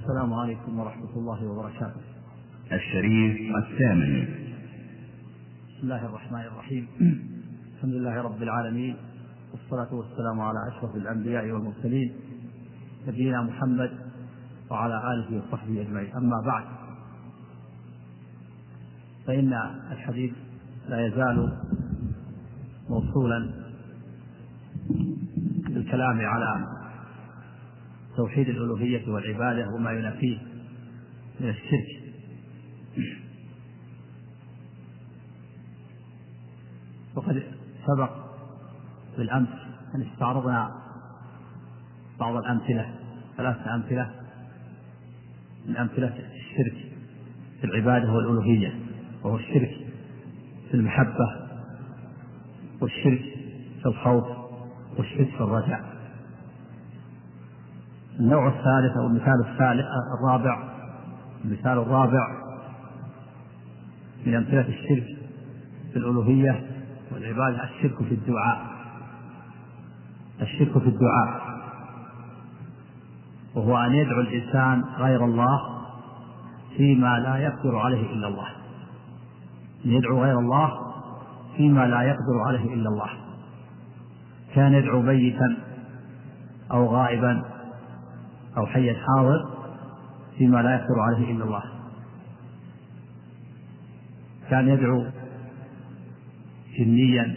السلام عليكم ورحمة الله وبركاته. الشريف الثامن. بسم الله الرحمن الرحيم. الحمد لله رب العالمين، والصلاة والسلام على أشرف الأنبياء والمرسلين نبينا محمد وعلى آله وصحبه أجمعين. أما بعد، فإن الحديث لا يزال موصولا بالكلام على توحيد الألوهية والعبادة وما ينافيه من الشرك. وقد سبق بالأمس أن استعرضنا بعض الأمثلة، 3 أمثلة من أمثلة الشرك في العبادة والألوهية، وهو الشرك في المحبة، والشرك في الخوف، والشرك في الرجاء. النوع الثالث أو المثال الرابع من أمثلة الشرك في الألوهية والعبادة الشرك في الدعاء، وهو أن يدعو الإنسان غير الله فيما لا يقدر عليه إلا الله، أن يدعو غير الله فيما لا يقدر عليه إلا الله، كان يدعو ميتا أو غائبا أو حيا حاضر فيما لا يقدر عليه إلا الله، كان يدعو جنيا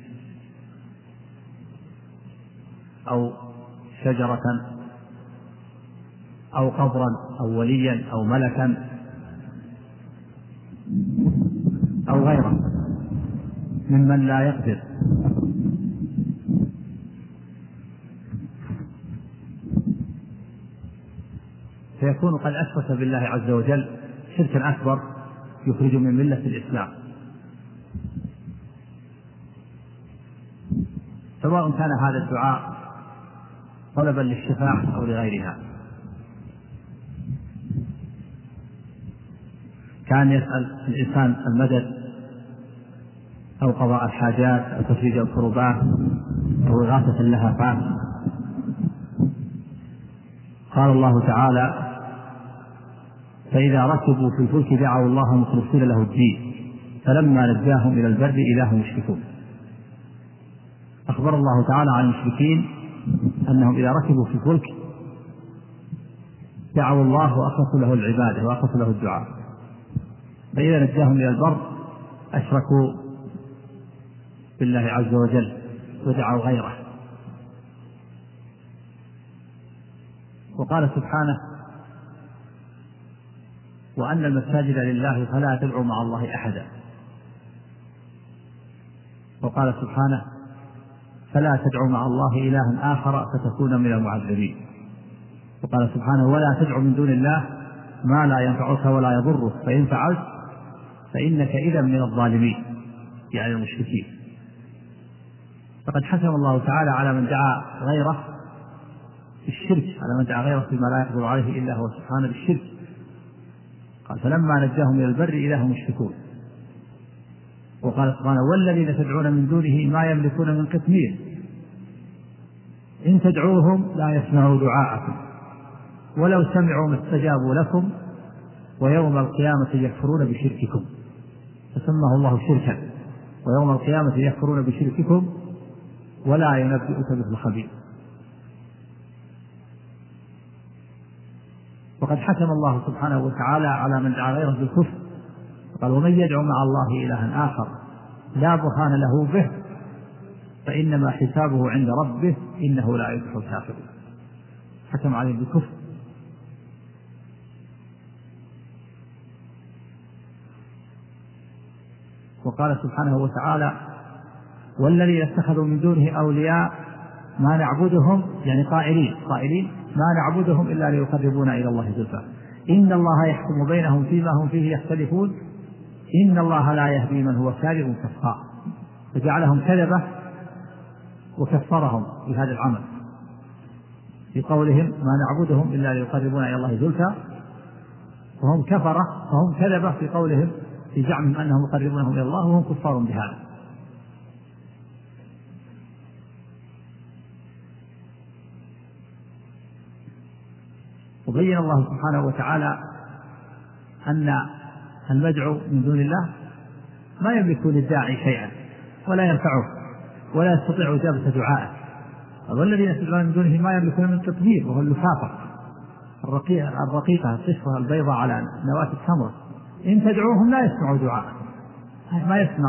أو شجرة أو قبرا أو وليا أو ملكا أو غيره ممن لا يقدر. فيكون قد أشرك بالله عز وجل شركا أكبر يخرج من ملة الإسلام، سواء كان هذا الدعاء طلبا للشفاعة أو لغيرها. كان يسأل الإنسان المدد أو قضاء الحاجات أو تفريج الكربات أو إغاثة اللهفات. قال الله تعالى: فإذا ركبوا في الفلك دعوا الله مخلصين له الدين فلما نجاهم إلى البر إذا هم يشركون. أخبر الله تعالى عن المشركين أنهم إذا ركبوا في الفلك دعوا الله وأخلصوا له العبادة وأخلصوا له الدعاء، فإذا نجاهم إلى البر أشركوا بالله عز وجل ودعوا غيره. وقال سبحانه: وأن المساجد لله فلا تدعوا مع الله أحدا. وقال سبحانه: فلا تدعوا مع الله إلها آخر فتكون من المعذبين. وقال سبحانه: ولا تدع من دون الله ما لا ينفعك ولا يضرك فإن فعلت فإنك إذا من الظالمين، يعني المشركين. فقد حكم الله تعالى على من دعا غيره بالشرك، على من دعا غيره فيما لا يقدر عليه إلا هو سبحانه بالشرك. قال: فلما نجاهم إلى البر إذا هم يشركون. وقال سبحانه: والذين تدعون من دونه ما يملكون من قطمير إن تدعوهم لا يسمعوا دعاءكم ولو سمعوا ما استجابوا لكم ويوم القيامة يكفرون بشرككم. فسماه الله شركا، ويوم القيامة يكفرون بشرككم ولا ينبئك مثل خبير. وقد حكم الله سبحانه وتعالى على من دعا غيره بالكفر، قال: ومن يدعو مع الله إلها آخر لا برهان له به فإنما حسابه عند ربه إنه لا يفلح الكافرون. حكم عليه بالكفر. وقال سبحانه وتعالى: والذين اتخذوا من دونه أولياء ما نعبدهم، يعني قائلين ما نعبدهم إلا ليقربونا إلى الله زلفى إن الله يحكم بينهم فيما هم فيه يختلفون إن الله لا يهدي من هو كاذب كفار. فجعلهم كذبة وكفرهم بهذا العمل في قولهم ما نعبدهم إلا ليقربونا إلى الله زلفى، وهم كفرة وهم كذبة في قولهم في زعمهم أنهم يقربونهم إلى الله وهم كفار بهذا. وبين الله سبحانه وتعالى أن المدعو من دون الله ما يملك للداعي شيئا ولا ينفعه ولا يستطيع إجابة دعائه، والذين يدعون من دونه ما يملكون من تطهير، وهو اللفافة الرقيقة القشرة البيضاء على نواة التمرة، إن تدعوهم لا يسمعوا دعاء، ما يسمع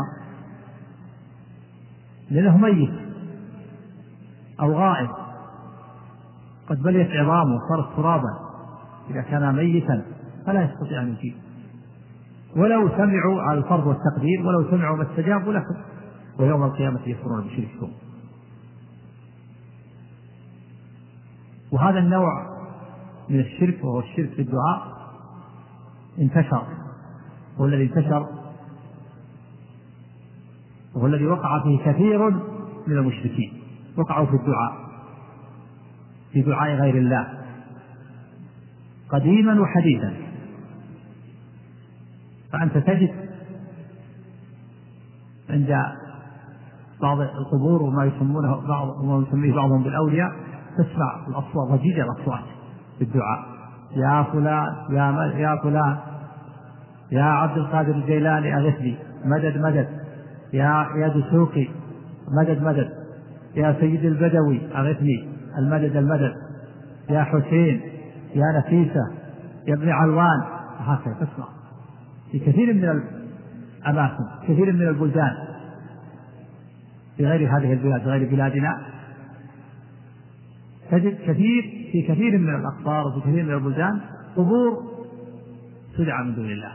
لأنه ميت أو غائب، قد بليت عظامه وصارت ترابا إذا كان ميتا فلا يستطيع أن يجيب، ولو سمعوا على الفرض والتقدير ولو سمعوا ما استجابوا لكم، ويوم القيامة يكفرون بشرككم. وهذا النوع من الشرك وهو الشرك في الدعاء انتشر، والذي انتشر وهو الذي وقع فيه كثير من المشركين، وقعوا في الدعاء، في دعاء غير الله قديما وحديثا. فأنت تجد عند بعض القبور وما يسميه بعضهم بالأولياء تسمع الأصوات، ضجيج الأصوات في الدعاء، يا فلان يا فلان يا عبد القادر الجيلاني أغثني مدد مدد، يا دسوقي مدد مدد، يا سيد البدوي أغثني المدد المدد، يا حسين يا نفيسة يا ابن علوان. هكذا تسمع في كثير من الأماكن، كثير من البلدان في غير هذه البلاد، غير بلادنا، تجد في كثير من الأقطار وفي كثير من البلدان قبور تدعى من دون الله،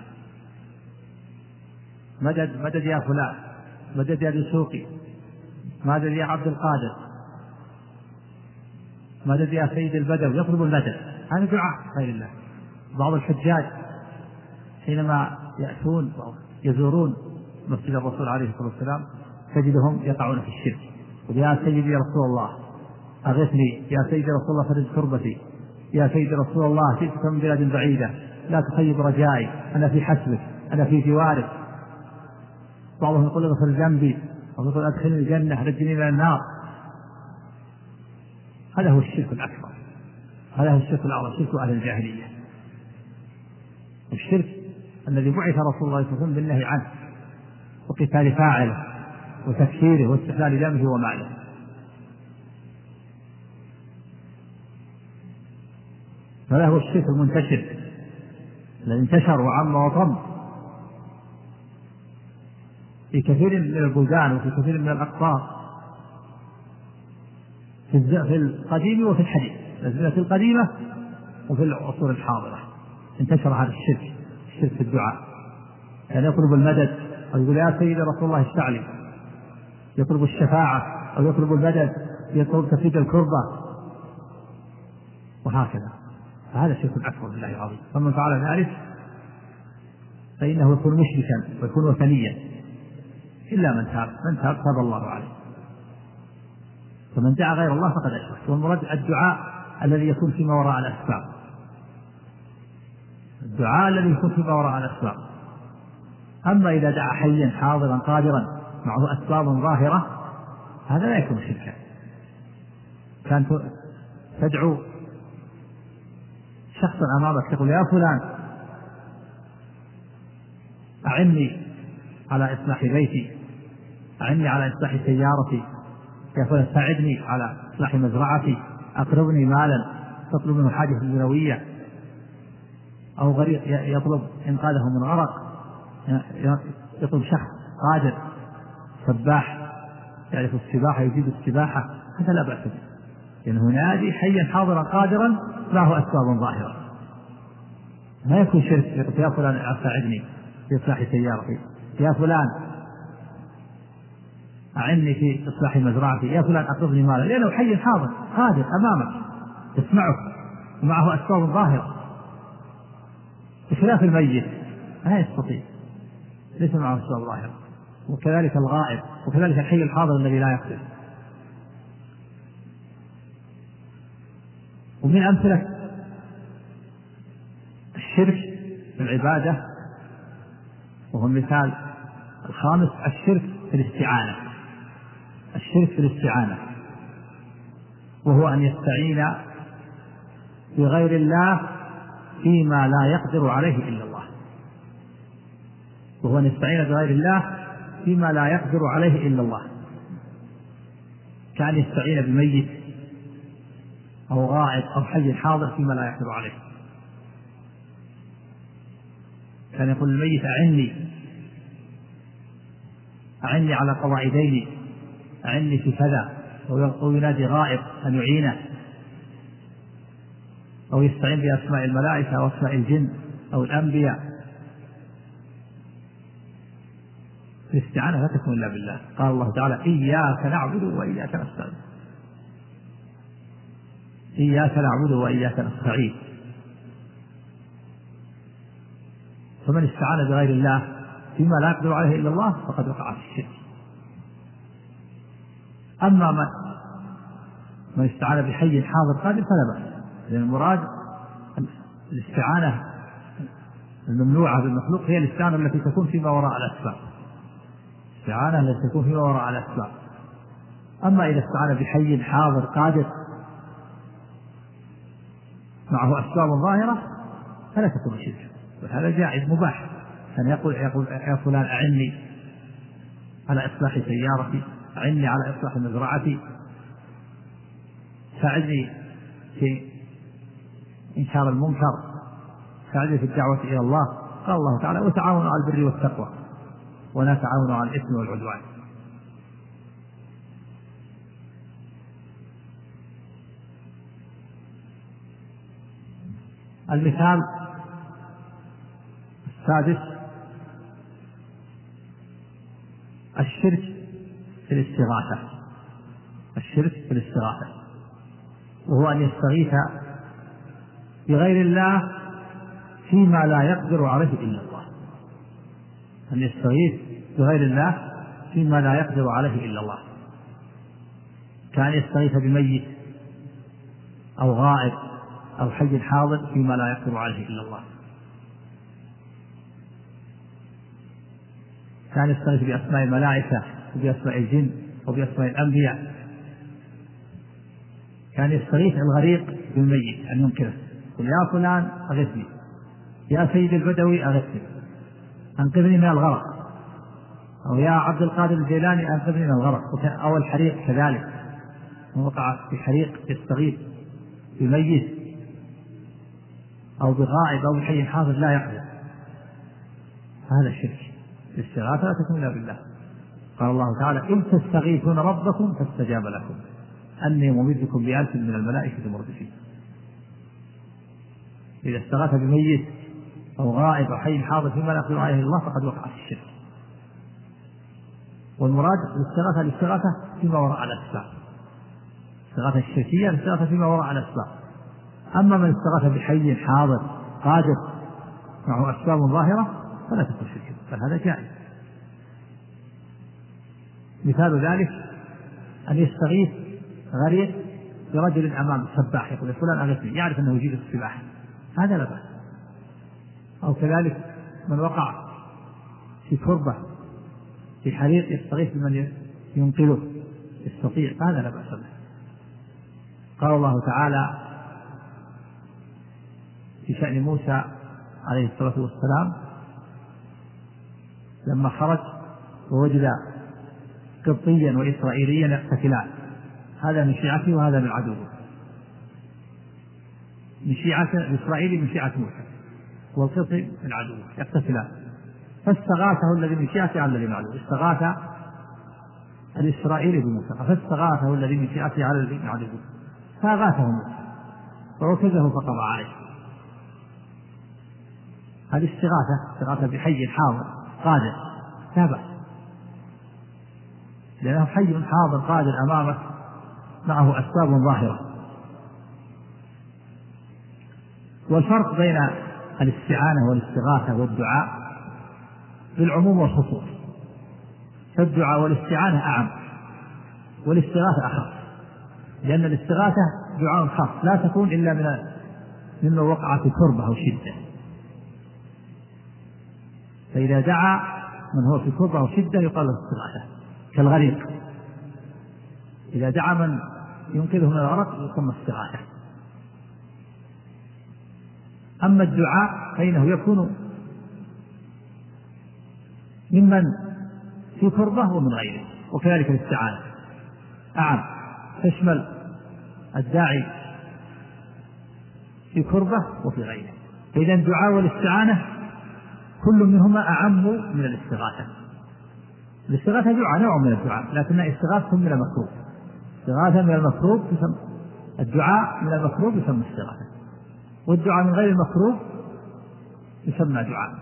مدد مدد يا فلان، مدد يا دسوقي، مدد يا عبد القادر، مدد يا سيد البدوي، يطلب المدد. هذا دعاء غير الله. بعض الحجاج حينما يأتون يزورون مسجد الرسول عليه الصلاة والسلام تجدهم يقعون في الشرك، يا سيدي يا رسول الله أغثني، يا سيدي رسول الله فرج كربتي، يا سيدي رسول الله جئتك من بلاد بعيدة لا تخيب رجائي، أنا في حسبك أنا في جوارك. بعضهم يقول اغفر ذنبي، ويقول أدخلني الجنة نجني من النار. هذا هو الشرك الأكبر، هذا هو الشرك الأعظم، شرك أهل الجاهلية، الشرك الذي بعث رسول الله صلى الله عليه وسلم بالنهي عنه وقتال فاعله وتكفيره واستحلال دمه وماله. هذا هو الشرك المنتشر الذي انتشر وعم وطم في كثير من البلدان وفي كثير من الأقطار في القديم وفي الحديث، الأزمنة القديمة وفي العصور الحاضرة انتشر هذا الشرك، الشرك في الدعاء، يعني يطلب المدد أو يقول يا سيدي رسول الله اشفع لي، يطلب الشفاعة أو يطلب المدد، يطلب تفريج الكربة، وهكذا. فهذا شرك أكبر بالله العظيم. فمن فعل ذلك فإنه يكون مشركا ويكون وثنيا، إلا من تاب الله عليه. فمن دعا غير الله فقد أشرك. والمراد الدعاء الذي يكون فيما وراء الأسباب، الدعاء الذي يكون فيما وراء الأسباب. أما إذا دعا حيا حاضرا قادرا معه أسباب ظاهرة هذا لا يكون شركا. كان تدعو شخصا أمامك تقول يا فلان أعني على إصلاح بيتي، أعني على إصلاح سيارتي، يا فلان ساعدني على إصلاح مزرعتي، أقربني مالا، تطلب منه حاجة دنيوية، أو غريق يطلب إنقاذه من غرق، يطلب شخص قادر سباح يعرف السباحة يجيد السباحة، هذا لا بأس به، لأنه ينادي حيا حاضرا قادرا له أسباب ظاهرة. ما يكون شرك يا فلان ساعدني في إصلاح سيارتي، يا فلان أعني في إصلاح مزرعتي، يا فلان أقرضني مالا، لأنه حي حاضر قادر أمامك تسمعه ومعه أسباب ظاهرة، بخلاف الميت لا يستطيع، ليس معه أسباب ظاهرة. وكذلك الغائب، وكذلك الحي الحاضر الذي لا يقدر. ومن أمثلة الشرك في العبادة وهو المثال الخامس الشرك في الاستعانة، الشرك في الاستعانة، وهو أن يستعين بغير الله فيما لا يقدر عليه إلا الله، وهو أن يستعين بغير الله فيما لا يقدر عليه إلا الله، كأن يستعين بميت أو غائب أو حي حاضر فيما لا يقدر عليه. كان يقول الميت أعني على قضاء ديني، أعني في كذا، أو ينادي غائب أن يعينه، أو يستعين بأسماء الملائكة أو أسماء الجن أو الأنبياء. الاستعانة لا تكون إلا بالله. قال الله تعالى إياك نعبد وإياك نستعين، إياك نعبد وإياك نستعين. فمن استعان بغير الله فيما لا يقدر عليه إلا الله فقد وقع في الشرك. أما من استعان بحي حاضر قادر فلا بأس، لأن المراد الاستعانة الممنوعة بالمخلوق هي الاستعانة التي تكون فيما وراء الأسباب، الاستعانة التي تكون فيما وراء الأسباب. أما إذا استعان بحي حاضر قادر معه أسباب ظاهرة فلا تكون شركا، وهذا جائز مباح. كان يقول يا فلان أعني على إصلاح سيارتي، أعني على إصلاح مزرعتي، ساعدني في إنكار المنكر، ساعدني في الدعوة إلى الله. قال الله تعالى وتعاونوا على البر والتقوى ولا تعاونوا على الإثم والعدوان. المثال السادس الشرك في الاستغاثة، الشرك في الاستغاثة وهو أن يستغيث بغير الله فيما لا يقدر عليه إلا الله، أن يستغيث بغير الله فيما لا يقدر عليه إلا الله، كان يستغيث بميت أو غائب أو حي حاضر فيما لا يقدر عليه إلا الله، كان يستغيث بأسماء الملائكة وبأسماء الجن وبأسماء الأنبياء، كان يستغيث الغريق بالميت أن ينقذه، يقول يا فلان أغثني، يا سيد البدوي أغثني، أنقذني من الغرق، أو يا عبد القادر الجيلاني أنقذني من الغرق. أو الحريق كذلك، وقع في حريق يستغيث بميت أو بغائب أو بحي حاضر لا يقدر، هذا الشرك. الاستغاثة لا تكون إلا بالله. قال الله تعالى إذ تستغيثون ربكم فاستجاب لكم أني ممدكم ب1000 من الملائكة مردفين. إذا استغاث بميت أو غائب أو حي حاضر فيما لا يقدر عليه الله فقد وقع في الشرك. والمراد الاستغاثة فيما وراء الأسباب، الاستغاثة الشركية الاستغاثة فيما وراء الأسباب. أما من استغاث بحي حاضر قادر معه أسباب ظاهرة فلا تكون شركا، فهذا جائز. مثال ذلك أن يستغيث غريق برجل أمام سباح، يقول فلان أغثني، يعرف أنه يجيد السباحة، هذا لا بأس. أو كذلك من وقع في كربة في حريق يستغيث بمن ينقذه يستطيع، هذا لا بأس به. قال الله تعالى في شأن موسى عليه الصلاة والسلام لما خرج ووجد قبطيا وإسرائيليا يقتتلان، هذا من شيعته وهذا من عدوه، من شيعة الإسرائيلي من شيعة موسى، والقبطي من عدوه يقتتلان، فاستغاثه الذي من شيعته على الذي من عدوه، استغاث الإسرائيلي بموسى فاستغاثه الذي من شيعته على الذي من عدوه، فأغاثه موسى فوكزه فقضى عليه. هذه استغاثة بحي حاضر قادر لا بأس، لأنه حي حاضر قادر أمامك معه أسباب ظاهرة. والفرق بين الاستعانة والاستغاثة والدعاء بالعموم والخصوص، فالدعاء والاستعانة أعم والاستغاثة أخف، لأن الاستغاثة دعاء خاص لا تكون إلا مما وقع في كربة أو شدة، فإذا دعا من هو في كربة أو شدة يقال له استغاثة، كالغريق إذا دعا من ينقذه من الغرق يسمى استغاثة. أما الدعاء فإنه يكون ممن في كربة ومن غيره. وكذلك الاستعانة أعم، تشمل الداعي في كربة وفي غيره. فإذا الدعاء والاستعانة كل منهما أعم من الاستغاثة. الاستغاثة دعاء، نوع من الدعاء، لكنها استغاثة من المكروه. استغاثة من المكروه تسمى الدعاء، من المكروه يسمى استغاثة، والدعاء من غير المكروه يسمى دعاء.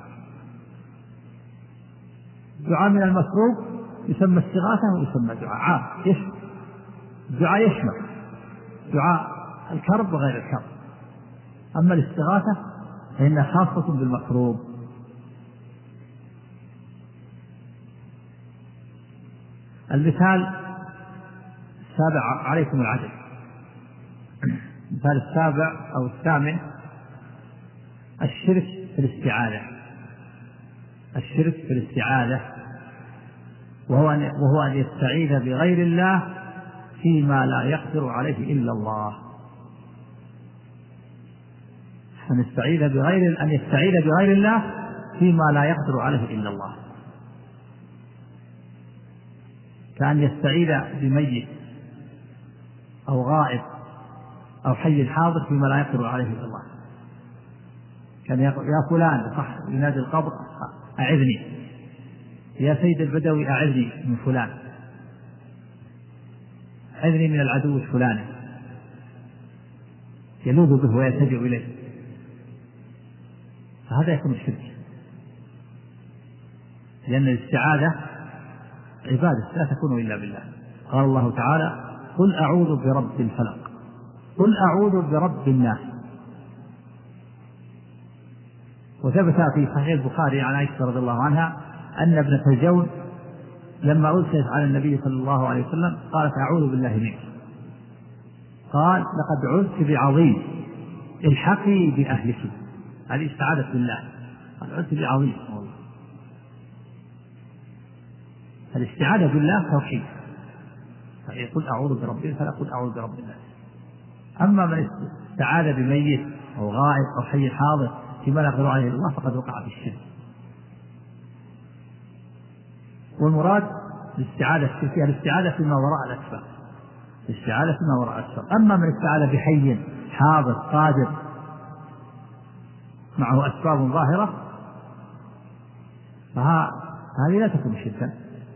الدعاء من المكروه يسمى استغاثة ويسمى دعاء عام. الدعاء يشمل دعاء الكرب وغير الكرب. أما الاستغاثة فإنها خاصة بالمكروب. المثال السابع عليكم العدل. المثال السابع أو الثامن الشرك في الاستعاذة. الشرك في الاستعاذة وهو أن يستعيذ بغير الله فيما لا يقدر عليه إلا الله. أن يستعيذ بغير الله فيما لا يقدر عليه إلا الله، كأن يستعيذ بميت أو غائب أو حي حاضر فيما لا يقدر عليه إلا الله. كان يا فلان صح ينادي القبر أعذني، يا سيد البدوي أعذني من فلان، أعذني من العدو الفلاني، يلوذ به ويلتجئ إليه. فهذا يكون الشرك، لأن الاستعاذة عبادة لا تكون إلا بالله. قال الله تعالى قل أعوذ برب الفلق، قل أعوذ برب الناس. وثبت في صحيح البخاري عن عائشة رضي الله عنها أن ابنة الجون لما أرسلت على النبي صلى الله عليه وسلم قالت أعوذ بالله منك، قال لقد عذت بعظيم الحقي بأهلك. هذه استعاذة بالله، قال عذت بعظيم. الاستعاذة بالله توحيد، فيقول أعوذ برب الفلق قل أعوذ برب الناس. أما من استعاذ بميت أو غائب أو حي حاضر فيما لا يقدر عليه الله فقد وقع في الشرك. والمراد الاستعاذة فيما وراء الأسباب، الاستعاذة فيما وراء الأسباب. أما من استعاذ بحي حاضر قادر معه أسباب ظاهرة فهذه لا تكون شركا،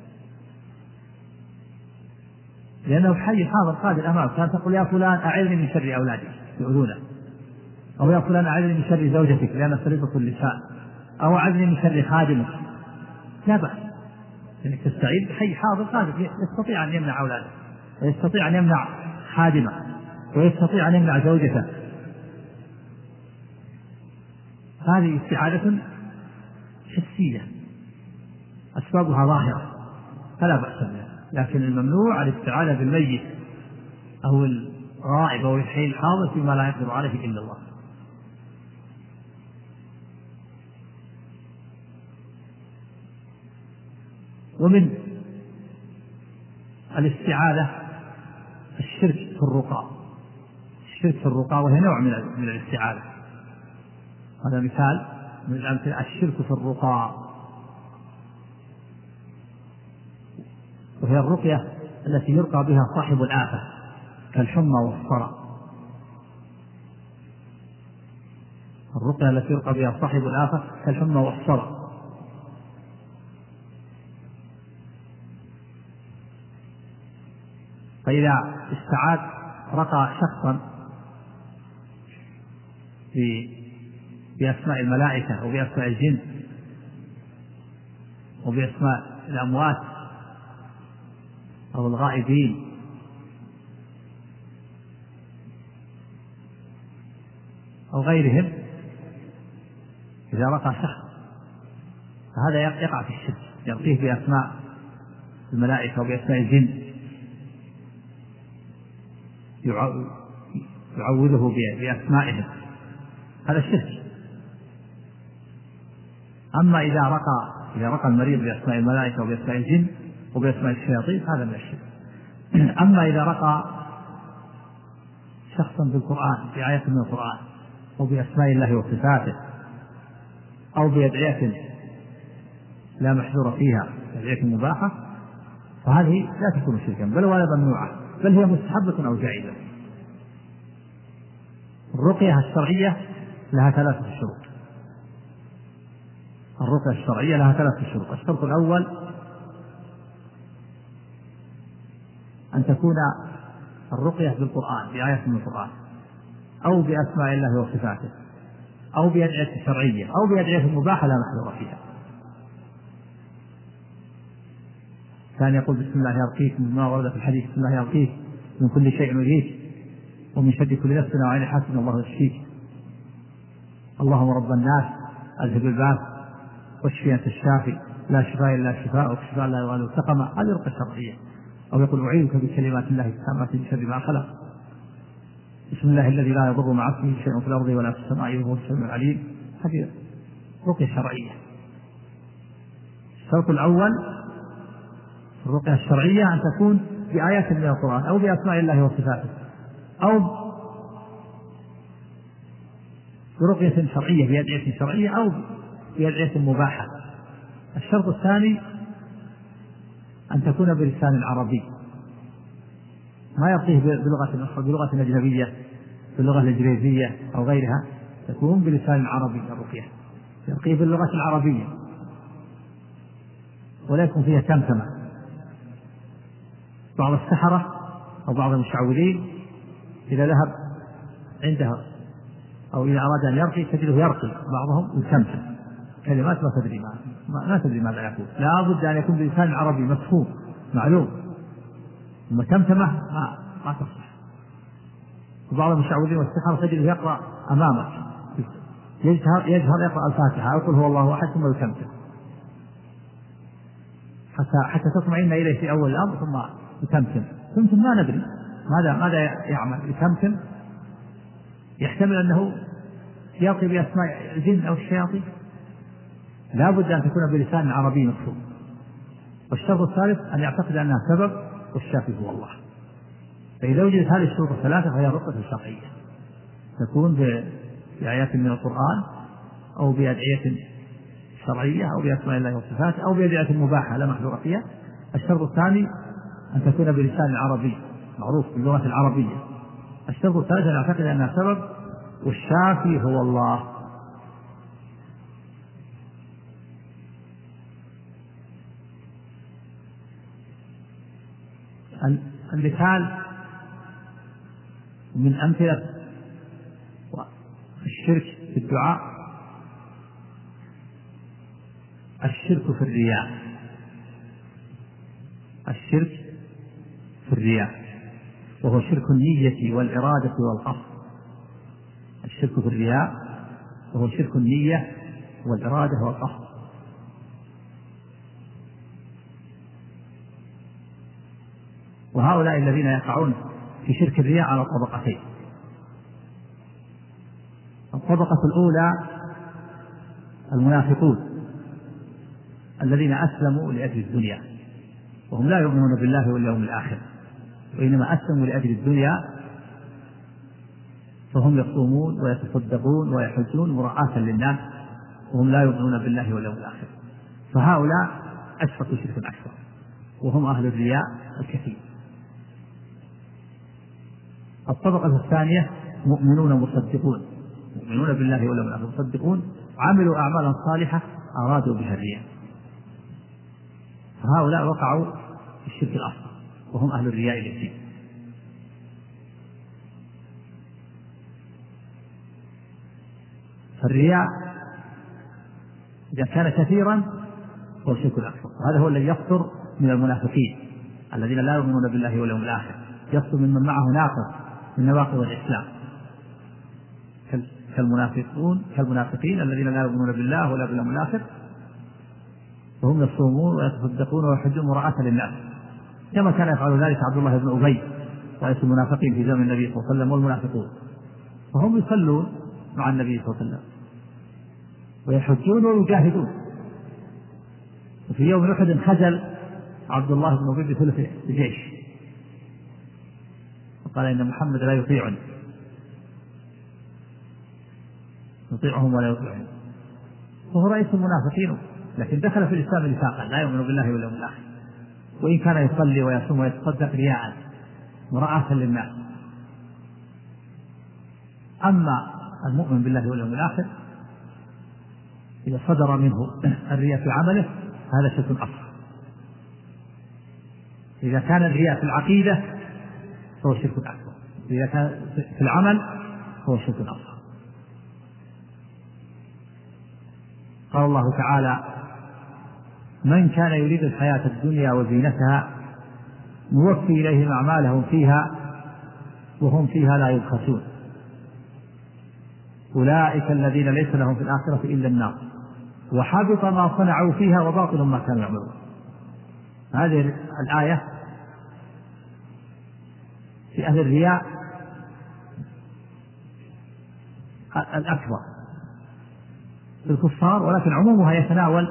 لأنه حي حاضر قادر أمامك. كان تقول يا فلان أعذني من شر أولادي يؤذونه، أو يا فلان أعذني من شر زوجتك لأن سرقة اللسان، أو أعذني من شر خادمك، لا بأس إنك تستعيذ بحي حاضر قادر يستطيع أن يمنع أولاده، ويستطيع أن يمنع خادمه، ويستطيع أن يمنع زوجته. هذه استعاذة حسية أسبابها ظاهرة فلا بأس بها. لكن الممنوع الاستعاذة بالميت أو الغائب أو الحي الحاضر فيما لا يقدر عليه إلا الله. ومن الاستعاذة الشرك في الرقى. الشرك في الرقى وهي نوع من الاستعاذة. هذا مثال من الأمثلة الشرك في الرقى، وهي الرقية التي يرقى بها صاحب الآفة كالحمى والصرع. الرقية التي يرقى بها صاحب الآفة كالحمى والصرع. فإذا استعاذ رقى شخصا بأسماء الملائكة وبأسماء الجن وبأسماء الأموات أو الغائبين أو غيرهم، إذا رقى شخص فهذا يقع في الشرك، يرقيه بأسماء الملائكة وبأسماء الجن، يعوذه بأسمائهم، هذا الشرك. أما إذا رقى المريض بأسماء الملائكة وبأسماء الجن وبأسماء الشياطين هذا من الشرك. أما إذا رقى شخصا بالقرآن بآية من القرآن أو بأسماء الله وصفاته أو بأدعية لا محذور فيها، أدعية مباحة، فهذه لا تكون شركا بل ولا ممنوعة، بل هي مستحبة أو جائزة. الرقية الشرعية لها 3 شروط. الرقية الشرعية لها 3 شروط. الشرط الأول أن تكون الرقية بالقرآن، بآيات من القرآن، أو بأسماء الله وصفاته، أو بأدعية شرعية، أو بأدعية مباحة لا محذور فيها. كان يقول بسم الله يرقيك، مما ورد في الحديث بسم الله يرقيك من كل شيء يؤذيك ومن شر كل نفس وعين حاسد الله يشفيك، اللهم رب الناس اذهب الباس واشفي انت الشافي لا شفاء الا شفاءك شفاء لا يغادر سقما. هذه رقية شرعية. او يقول اعيذك بكلمات الله التامات من شر ما خلق، بسم الله الذي لا يضر مع اسمه شيء في الارض ولا في السماء وهو السميع العليم. هذه رقية شرعية. الشرط الأول الرقية الشرعية أن تكون بآيات من القرآن أو بأسماء الله وصفاته أو برقية شرعية بأدعية شرعية أو بأدعية مباحة. الشرط الثاني أن تكون بلسان عربي، ما يرقيه بلغة أجنبية باللغة الإنجليزية أو غيرها، تكون بلسان عربي. الرقية يرقيه باللغة العربية ولا يكون فيها تمتمة. بعض السحرة أو بعض المشعوذين إذا ذهب عندها أو إذا أراد أن يرقي تجده يرقي بعضهم يتمتم كلمات ما تدري ماذا يقول. لا بد أن يكون بلسان عربي مفهوم معلوم. المتمتمة ما تصلح. وبعض المشعوذين والسحرة تجده يقرأ أمامك، يجهر يقرأ الفاتحة يقول هو الله أحد ثم يتمتم حتى تطمئن إليه في أول الأمر ثم يتمتم ما ندري ماذا يعمل. يتمتم يحتمل أنه يلقي بأسماء الجن أو الشياطين. لا بد أن تكون بلسان عربي مفهوم. والشرط الثالث أن يعتقد أنها سبب والشافي هو الله. فإذا وجدت هذه الشروط الثلاثة فهي رقية شرعية، تكون بآيات من القرآن أو بأدعية شرعية أو بأسماء الله وصفاته أو بأدعية مباحة لا محذور فيها. الشرط الثاني أن تكون بلسان عربي معروف باللغة العربية. الشرط الثالث أن يعتقد أنها سبب والشافي هو الله. المثال من أمثلة الشرك في الدعاء الشرك في الرياء. الشرك في الرياء وهو شرك النية والإرادة والقصد. الشرك في الرياء وهو شرك النية والإرادة والقصد. وهؤلاء الذين يقعون في شرك الرياء على طبقتين. الطبقة الأولى المنافقون الذين أسلموا لأجل الدنيا وهم لا يؤمنون بالله واليوم الآخر، وإنما أسلموا لأجل الدنيا، فهم يصومون ويتصدقون ويحجون مراعاة للناس وهم لا يؤمنون بالله واليوم الآخر. فهؤلاء أشركوا شركا أكبر وهم أهل الرياء الكثير. الطبقة الثانية مؤمنون مصدقون، مؤمنون بالله واليوم الآخر مصدقون، عملوا أعمالا صالحة أرادوا بها الرياء. فهؤلاء وقعوا في الشرك الأصغر وهم أهل الرياء اليسير. فالرياء إذا كان كثيرا هو الشرك الأكبر، وهذا هو الذي يصدر من المنافقين الذين لا يؤمنون بالله واليوم الآخر، يصدر ممن معه ناقض من نواقض الإسلام كالمنافقين الذين لا يؤمنون بالله ولا باليوم الآخر وهم يصومون ويتصدقون ويحجون مراعاة للناس، كما كان يفعل ذلك عبد الله بن أبي رئيس المنافقين في زمن النبي صلى الله عليه وسلم والمنافقون. فهم يصلون مع النبي صلى الله عليه وسلم ويحجون ويجاهدون. وفي يوم أحد خجل عبد الله بن أبي بثلث الجيش وقال إن محمد لا يطيعني، يطيعهم ولا يطيعهم، وهو رئيس المنافقين، لكن دخل في الإسلام نفاقا، لا يؤمن بالله واليوم الآخر، وإن كان يصلي ويصوم ويتصدق رياء مراءة للناس. أما المؤمن بالله واليوم الآخر إذا صدر منه الرياء في عمله هذا شرك أصغر. إذا كان الرياء في العقيدة فهو شرك أكبر، إذا كان في العمل فهو شرك أصغر. قال الله تعالى: من كان يريد الحياة الدنيا وزينتها نوفي إليهم أعمالهم فيها وهم فيها لا يبخسون، أولئك الذين ليس لهم في الآخرة إلا النار وحبط ما صنعوا فيها وباطل ما كانوا يعملون. هذه الآية في أهل الرياء الأكبر في الكفار، ولكن عمومها يتناول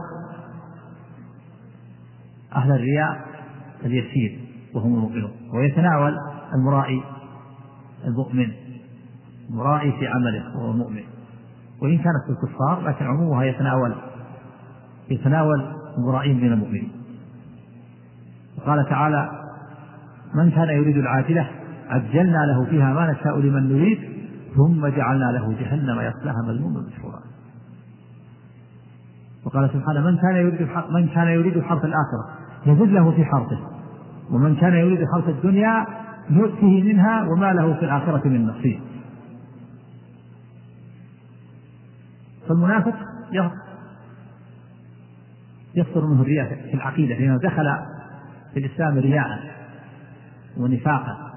أهل الرياء اليسير وهم المؤمنون، ويتناول المرائي المؤمن، مرائي في عمله وهو مؤمن، وإن كانت في الكفار لكن عمومها يتناول المرائين من المؤمنين. وقال تعالى: من كان يريد العاجلة عجلنا له فيها ما نشاء لمن نريد ثم جعلنا له جهنم يصلاها مذموما مدحورا. وقال سبحانه: من كان يريد حرث الآخرة يزد له في حرثه ومن كان يريد حرث الدنيا نؤته منها وما له في الآخرة من نصيب. فالمنافق يصدر منه الرياء في العقيدة، لأنه دخل في الإسلام رياء ونفاقا،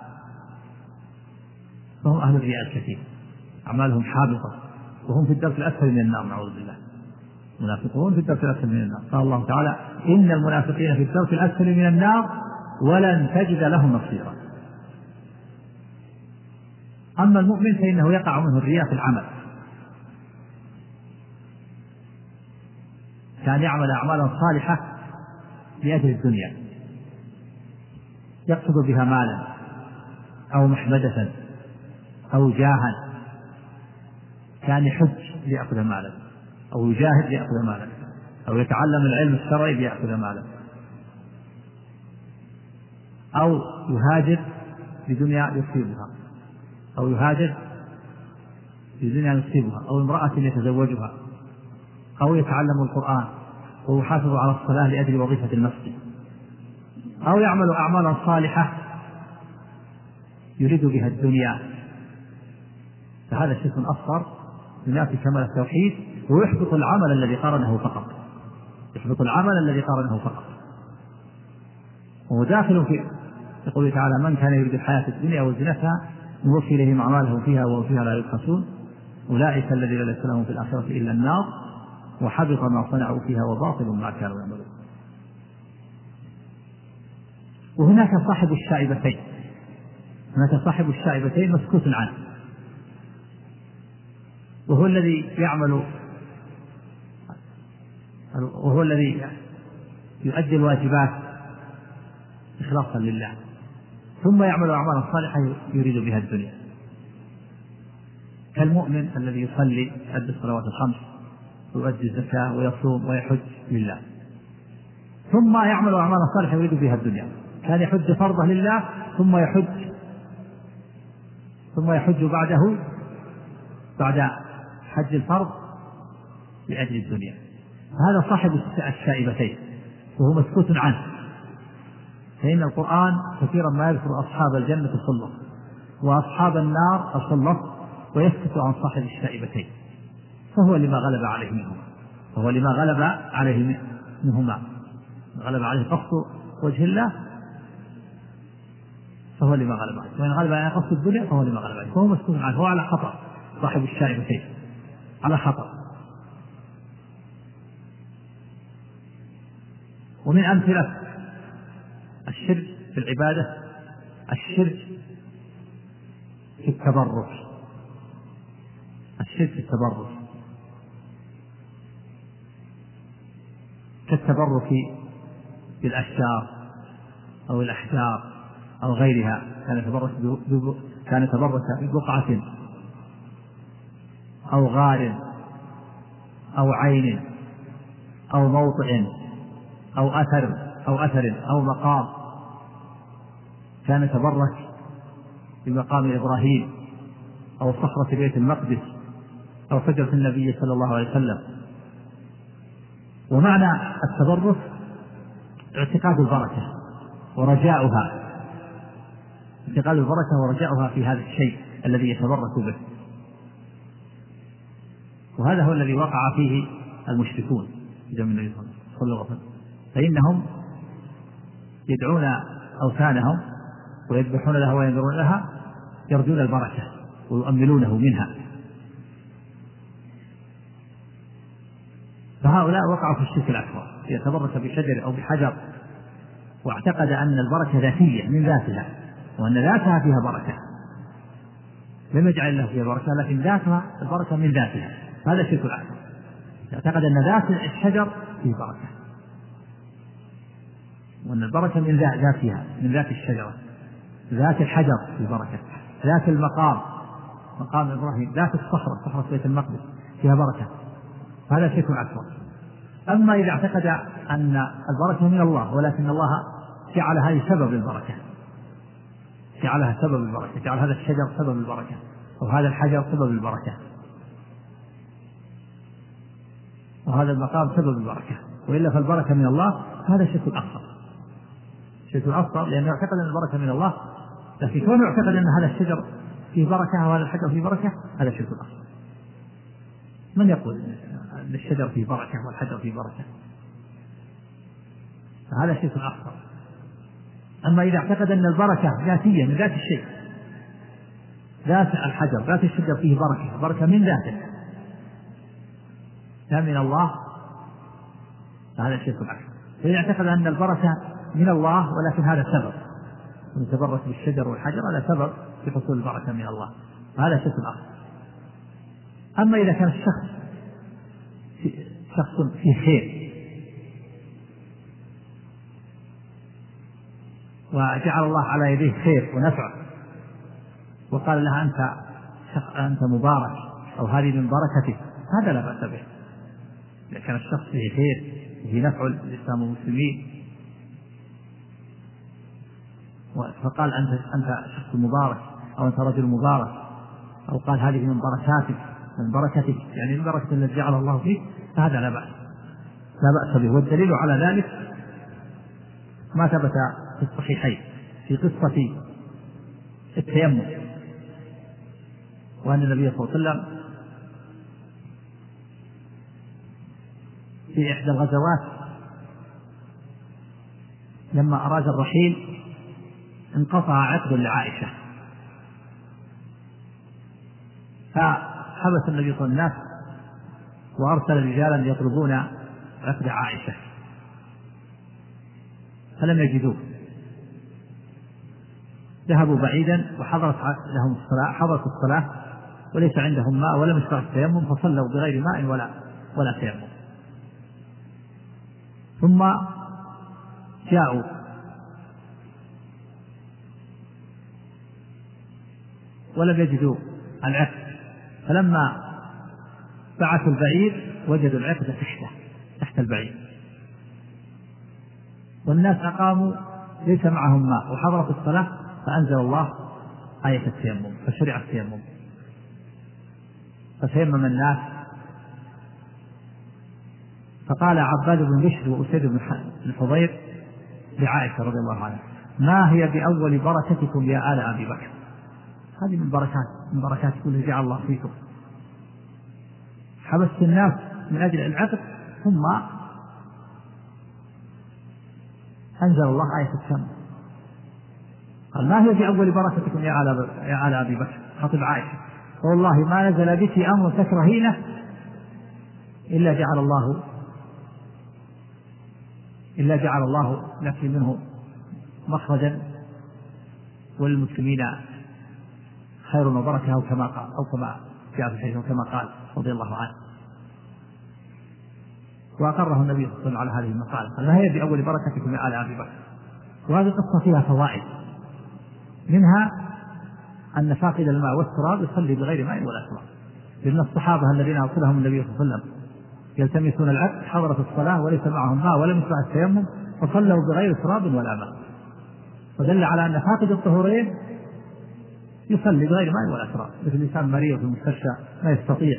فهم أهل الرياء الكثير، أعمالهم حابطة وهم في الدرك الأسفل من النار، نعوذ بالله. المنافقون في الدرك الأسفل من النار. قال الله تعالى: إن المنافقين في الدرك الأسفل من النار ولن تجد لهم نصيرا. أما المؤمن فإنه يقع منه الرياء في العمل، كان يعمل أعمالا صالحة لأجل الدنيا يقصد بها مالا أو محمدة أو جاها، كان يحج ليأخذ مالا أو يجاهد ليأخذ مالا أو يتعلم العلم الشرعي ليأخذ مالا أو يهاجر لدنيا يصيبها أو يهاجر لدنيا يصيبها أو امرأة يتزوجها أو يتعلم القرآن ويحافظ على الصلاة لأجل وظيفة المسجد أو يعمل أعمالا صالحة يريد بها الدنيا، فهذا شرك أصغر ينافي كمال التوحيد ويحبط العمل الذي قارنه فقط، يحبط العمل الذي قارنه فقط. وهو داخل في يقول تعالى: من كان يريد الحياة الدنيا وزينتها نوفي إليهم أعمالهم فيها وهم فيها لا يبخسون، أولئك الذين ليس لهم في الآخرة إلا النار وحبط ما صنعوا فيها وباطل ما كانوا يعملون. وهناك صاحب الشائبتين، هناك صاحب الشائبتين مسكوت عنه، وهو الذي يؤدي الواجبات إخلاصا لله ثم يعمل أعمالا صالحة يريد بها الدنيا، كالمؤمن الذي يصلي يؤدي الصلوات الخمس ويؤدي الزكاة ويصوم ويحج لله ثم يعمل أعمالا صالحة يريد بها الدنيا، كان يحج فرضه لله ثم يحج بعد حج الفرض لأجل الدنيا. هذا صاحب الشائبتين وهو مسكوت عنه، فإن القرآن كثيرا ما يذكر أصحاب الجنة الخلة وأصحاب النار الخلة ويسكت عن صاحب الشائبتين، فهو لما غلب عليه منهما غلب عليه قصد وجه الله فهو لما غلب عليه، وإن غلب عليه قصد الدنيا فهو لما غلب عليه، فهو مسكوت عنه، هو على خطأ. صاحب الشائبتين على خطأ. ومن أمثلة الشرك في العبادة الشرك في التبرك، كالتبرك بالأشجار أو الأحجار أو غيرها، كان يتبرك ببقعة أو غار أو عين أو موطئ أو أثر أو مقام كان يتبرك بمقام إبراهيم أو صخرة بيت المقدس أو شجرة النبي صلى الله عليه وسلم. ومعنى التبرك اعتقاد البركة ورجاؤها، اعتقاد البركة ورجاؤها في هذا الشيء الذي يتبرك به، وهذا هو الذي وقع فيه المشركون في زمن النبي صلى الله عليه وسلم، فإنهم يدعون أوثانهم ويذبحون لها وينذرون لها يرجون البركة ويؤملونه منها. فهؤلاء وقعوا في الشرك الأكبر، يتبرك بشجر أو بحجر واعتقد أن البركة ذاتية من ذاتها، وأن ذاتها فيها بركة، لم يجعل الله فيها بركة لكن ذاتها البركة من ذاتها، هذا الشرك الأكبر. يعتقد أن ذات الشجر فيه بركة، وأن البركة من ذاتها من ذات الشجرة، ذات الحجر فيه بركة، ذات المقام مقام إبراهيم، ذات صخرة بيت المقدس فيها بركة، هذا شرك أكبر. أما إذا اعتقد أن البركة من الله ولكن الله جعل هذه سبب البركة، جعلها سبب البركة، جعل هذا الشجر سبب البركة أو هذا الحجر سبب البركة وهذا المقام سبب البركة، وإلا فالبركة من الله، هذا شرك أكبر. شرك أكبر لأنه يعتقد أن البركة من الله، لكن كونه يعتقد أن هذا الشجر فيه بركة وهذا الحجر فيه بركة، هذا شرك أكبر. من يقول أن الشجر فيه بركة والحجر فيه بركة؟ فهذا شرك أكبر. أما إذا اعتقد أن البركة ذاتية من ذات الشيء، ذات الحجر ذات الشجر فيه بركة من ذاته لا من الله، فهذا شرك أكبر. فإذا اعتقد أن البركة من الله ولكن هذا سبب، يتبرك بالشجر والحجر هذا سبب في حصول البركة من الله، فهذا شرك أكبر. أما إذا كان شخص فيه خير وجعل الله على يديه خير ونفع وقال لها أنت مبارك أو هذه من بركتك، هذا لا بأس به. إذا كان الشخص فيه خير وفيه نفع الإسلام والمسلمين فقال أنت شخص مبارك أو أنت رجل مبارك، أو قال هذه من بركتك يعني من بركة التي جعل الله فيك، فهذا لا بأس به. والدليل على ذلك ما ثبت في الصحيحين في قصة التيمم، وأن النبي صلى الله عليه وسلم في إحدى الغزوات لما أراد الرحيل انقطع عقد لعائشة، فحبس النبي صلى الله عليه وسلم وأرسل رجالا يطلبون عقد عائشة فلم يجدوه، ذهبوا بعيدا وحضرت لهم الصلاة، حضرت الصلاة وليس عندهم ماء ولم يشرع التيمم، فصلوا بغير ماء ولا تيمم. ثم جاءوا ولم يجدوا العقد، فلما بعثوا البعير وجدوا العقد تحت البعير، والناس أقاموا ليس معهم ماء وحضرت الصلاة، فأنزل الله آية التيمم فشرع التيمم، فتيمم الناس. فقال عباد بن بشر وأسيد بن الحضير لعائشة رضي الله عنها: ما هي بأول بركتكم يا آل أبي بكر؟ هذه من بركاتكم التي جعل الله فيكم، حبست الناس من أجل العقد ثم أنزل الله آية التيمم. قال: ما هي بأول بركتكم يا آل أبي بكر؟ خطب عائشة: والله ما نزل بك أمر تكرهينه إلا جعل الله لك منه مخرجا وللمسلمين خير وبركة، أو كما جاء في الحديث كما قال رضي الله عنه. وأقره النبي صلى الله عليه وسلم على هذه المقالة. قال: ما هي بأول بركتكم يا آل أبي بكر؟ وهذه القصة فيها فوائد، منها أن فاقد الماء والتراب يصلي بغير ماء ولا تراب، لأن الصحابة الذين أرسلهم النبي صلى الله عليه وسلم يلتمسون العبد حضرة الصلاة وليس معهم ماء ولم يشرع التيمم فصلوا بغير تراب ولا ماء، فدل على أن فاقد الطهورين يصلي بغير ماء ولا تراب، مثل الإنسان مريض في المستشفى ما يستطيع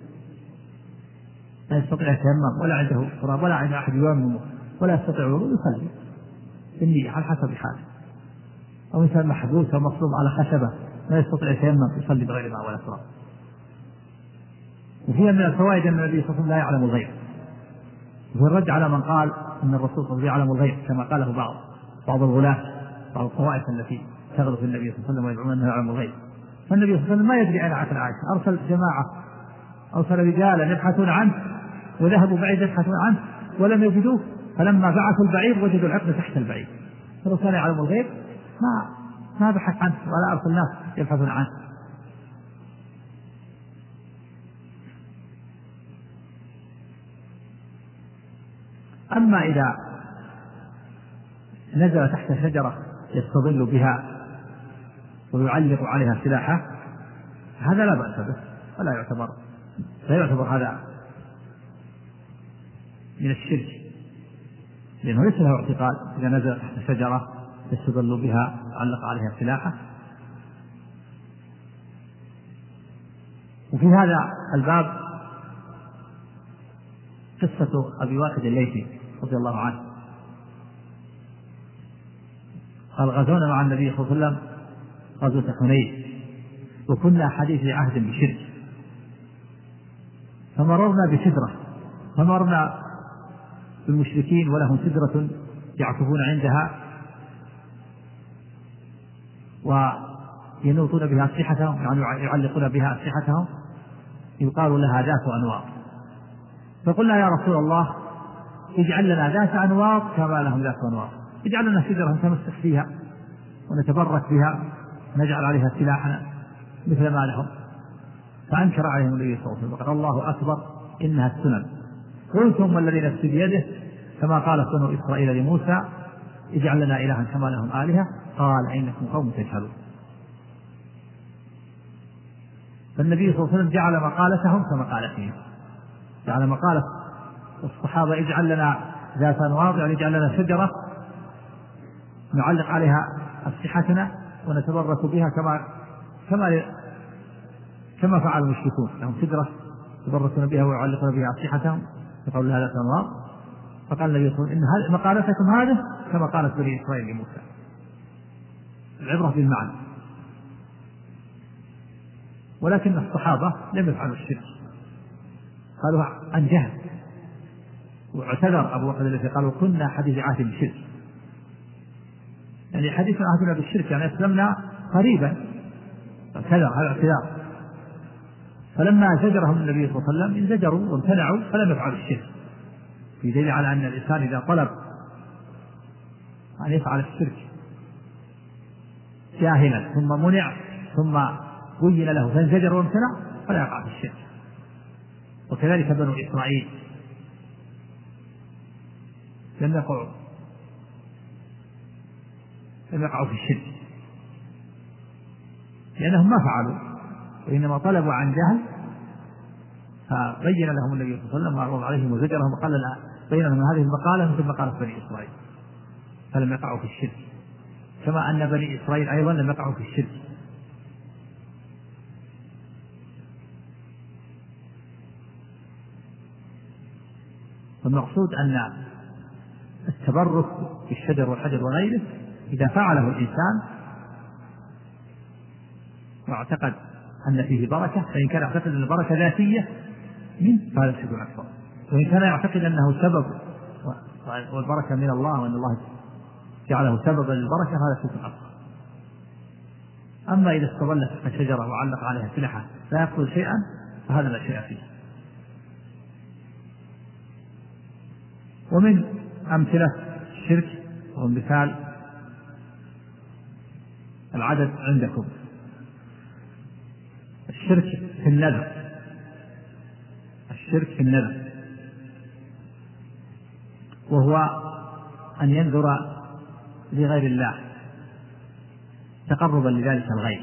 يتيمم ولا عنده تراب ولا عنده أحد ييممه ولا يستطيع الوضوء، يصلي بالنية على حسب حاله. أو إنسان محبوس أو مصلوب على خشبة ما يستطيع يتيمم يصلي بغير ماء ولا تراب. وفيها من الفوائد أن النبي صلى الله عليه وسلم لا يعلم الغيب، وفي الرد على من قال أن الرسول صلى الله عليه وسلم يعلم الغيب كما قاله بعض الغلاة، بعض الطوائف التي تغلو في النبي صلى الله عليه وسلم ويدعون أنه يعلم الغيب. فالنبي صلى الله عليه وسلم ما يدري أين عقل عائشة، أرسل جماعة، أرسل رجالا يبحثون عنه وذهبوا بعيد يبحثون عنه ولم يجدوه، فلما بعثوا البعير وجدوا العقل تحت البعير. فلو كان يعلم الغيب ما بحث عنه ولا أرسل الناس يبحثون عنه. أما إذا نزل تحت شجرة يستظل بها ويعلق عليها سلاحه هذا لا بأس به ولا يعتبر هذا من الشرك، لأنه ليس له اعتقاد. إذا نزل تحت شجرة يستظل بها ويعلق عليها سلاحه. وفي هذا الباب قصة أبي واقد الليثي رضي الله عنه، قال غزونا مع النبي صلى الله عليه وسلم غزوة حنين وكنا حديث عهد بشرك، فمررنا بالمشركين ولهم سدرة يعكفون عندها وينوطون بها أسلحتهم، يعني يعلقون بها أسلحتهم، يقال لها ذات أنواط. فقلنا يا رسول الله اجعل لنا ذات أنواط كما لهم ذات أنواط، اجعل لنا سدرة نتمسك فيها ونتبرك بها ونجعل عليها سلاحنا مثل ما لهم. فأنكر عليهم النبي صلى الله عليه وسلم وقال الله أكبر إنها السنن. قلتم والذي نفسي بيده كما قالت بنو إسرائيل لموسى اجعل لنا إلها كما لهم آلهة قال إنكم قوم تجهلون. فالنبي صلى الله عليه وسلم جعل مقالتهم كمقالتهم، جعل مقالة الصحابة اجعل لنا ذات أنواط، يعني اجعل لنا شجرة نعلق عليها أسلحتنا ونتبرك بها كما فعل المشركون، لهم شجرة يتبركون بها ويعلقون بها أسلحتهم يقول لها ذات أنواط. فقال النبي صلى الله عليه وسلم إن مقالتكم هذه كما قالت بني إسرائيل لموسى. العبرة بالمعنى. ولكن الصحابة لم يفعلوا الشرك، قالوا عن جهل، واعتذر أبو بكر الذي قالوا كنا حديث عهد بالشرك، يعني حديث عهدنا بالشرك يعني أسلمنا قريبا، اعتذر هذا اعتذار. فلما زجرهم النبي صلى الله عليه وسلم انزجروا وامتنعوا فلم يفعلوا الشرك، في دليل على أن الإنسان إذا طلب أن يفعل الشرك جاهلا ثم منع ثم بين له فانزجر وامتنع فلا يقع في الشرك. وكذلك بنو إسرائيل لم يقعوا في الشرك لأنهم ما فعلوا وإنما طلبوا عن جهل، فبين لهم النبي صلى الله عليه وسلم وعرض عليهم وزجرهم وقال لا بين لهم هذه المقالة مثل مقالة بني إسرائيل فلم يقعوا في الشرك، كما أن بني إسرائيل أيضا لم يقعوا في الشرك. فالمقصود أن التبرك بالشجر والحجر وغيره إذا فعله الإنسان واعتقد أن فيه بركة، فإن كان يعتقد أن البركة ذاتية فهذا شرك أكبر، وإن كان يعتقد أنه سبب والبركة من الله وأن الله جعله سببا للبركة هذا شرك أكبر. أما إذا استظل تحت الشجرة وعلق عليها سلحة لا يقصد شيئا فهذا لا شيء فيه. ومن أمثلة الشرك ومثال العدد عندكم الشرك في النذر، الشرك في النذر وهو أن ينذر لغير الله تقربا لذلك الغير،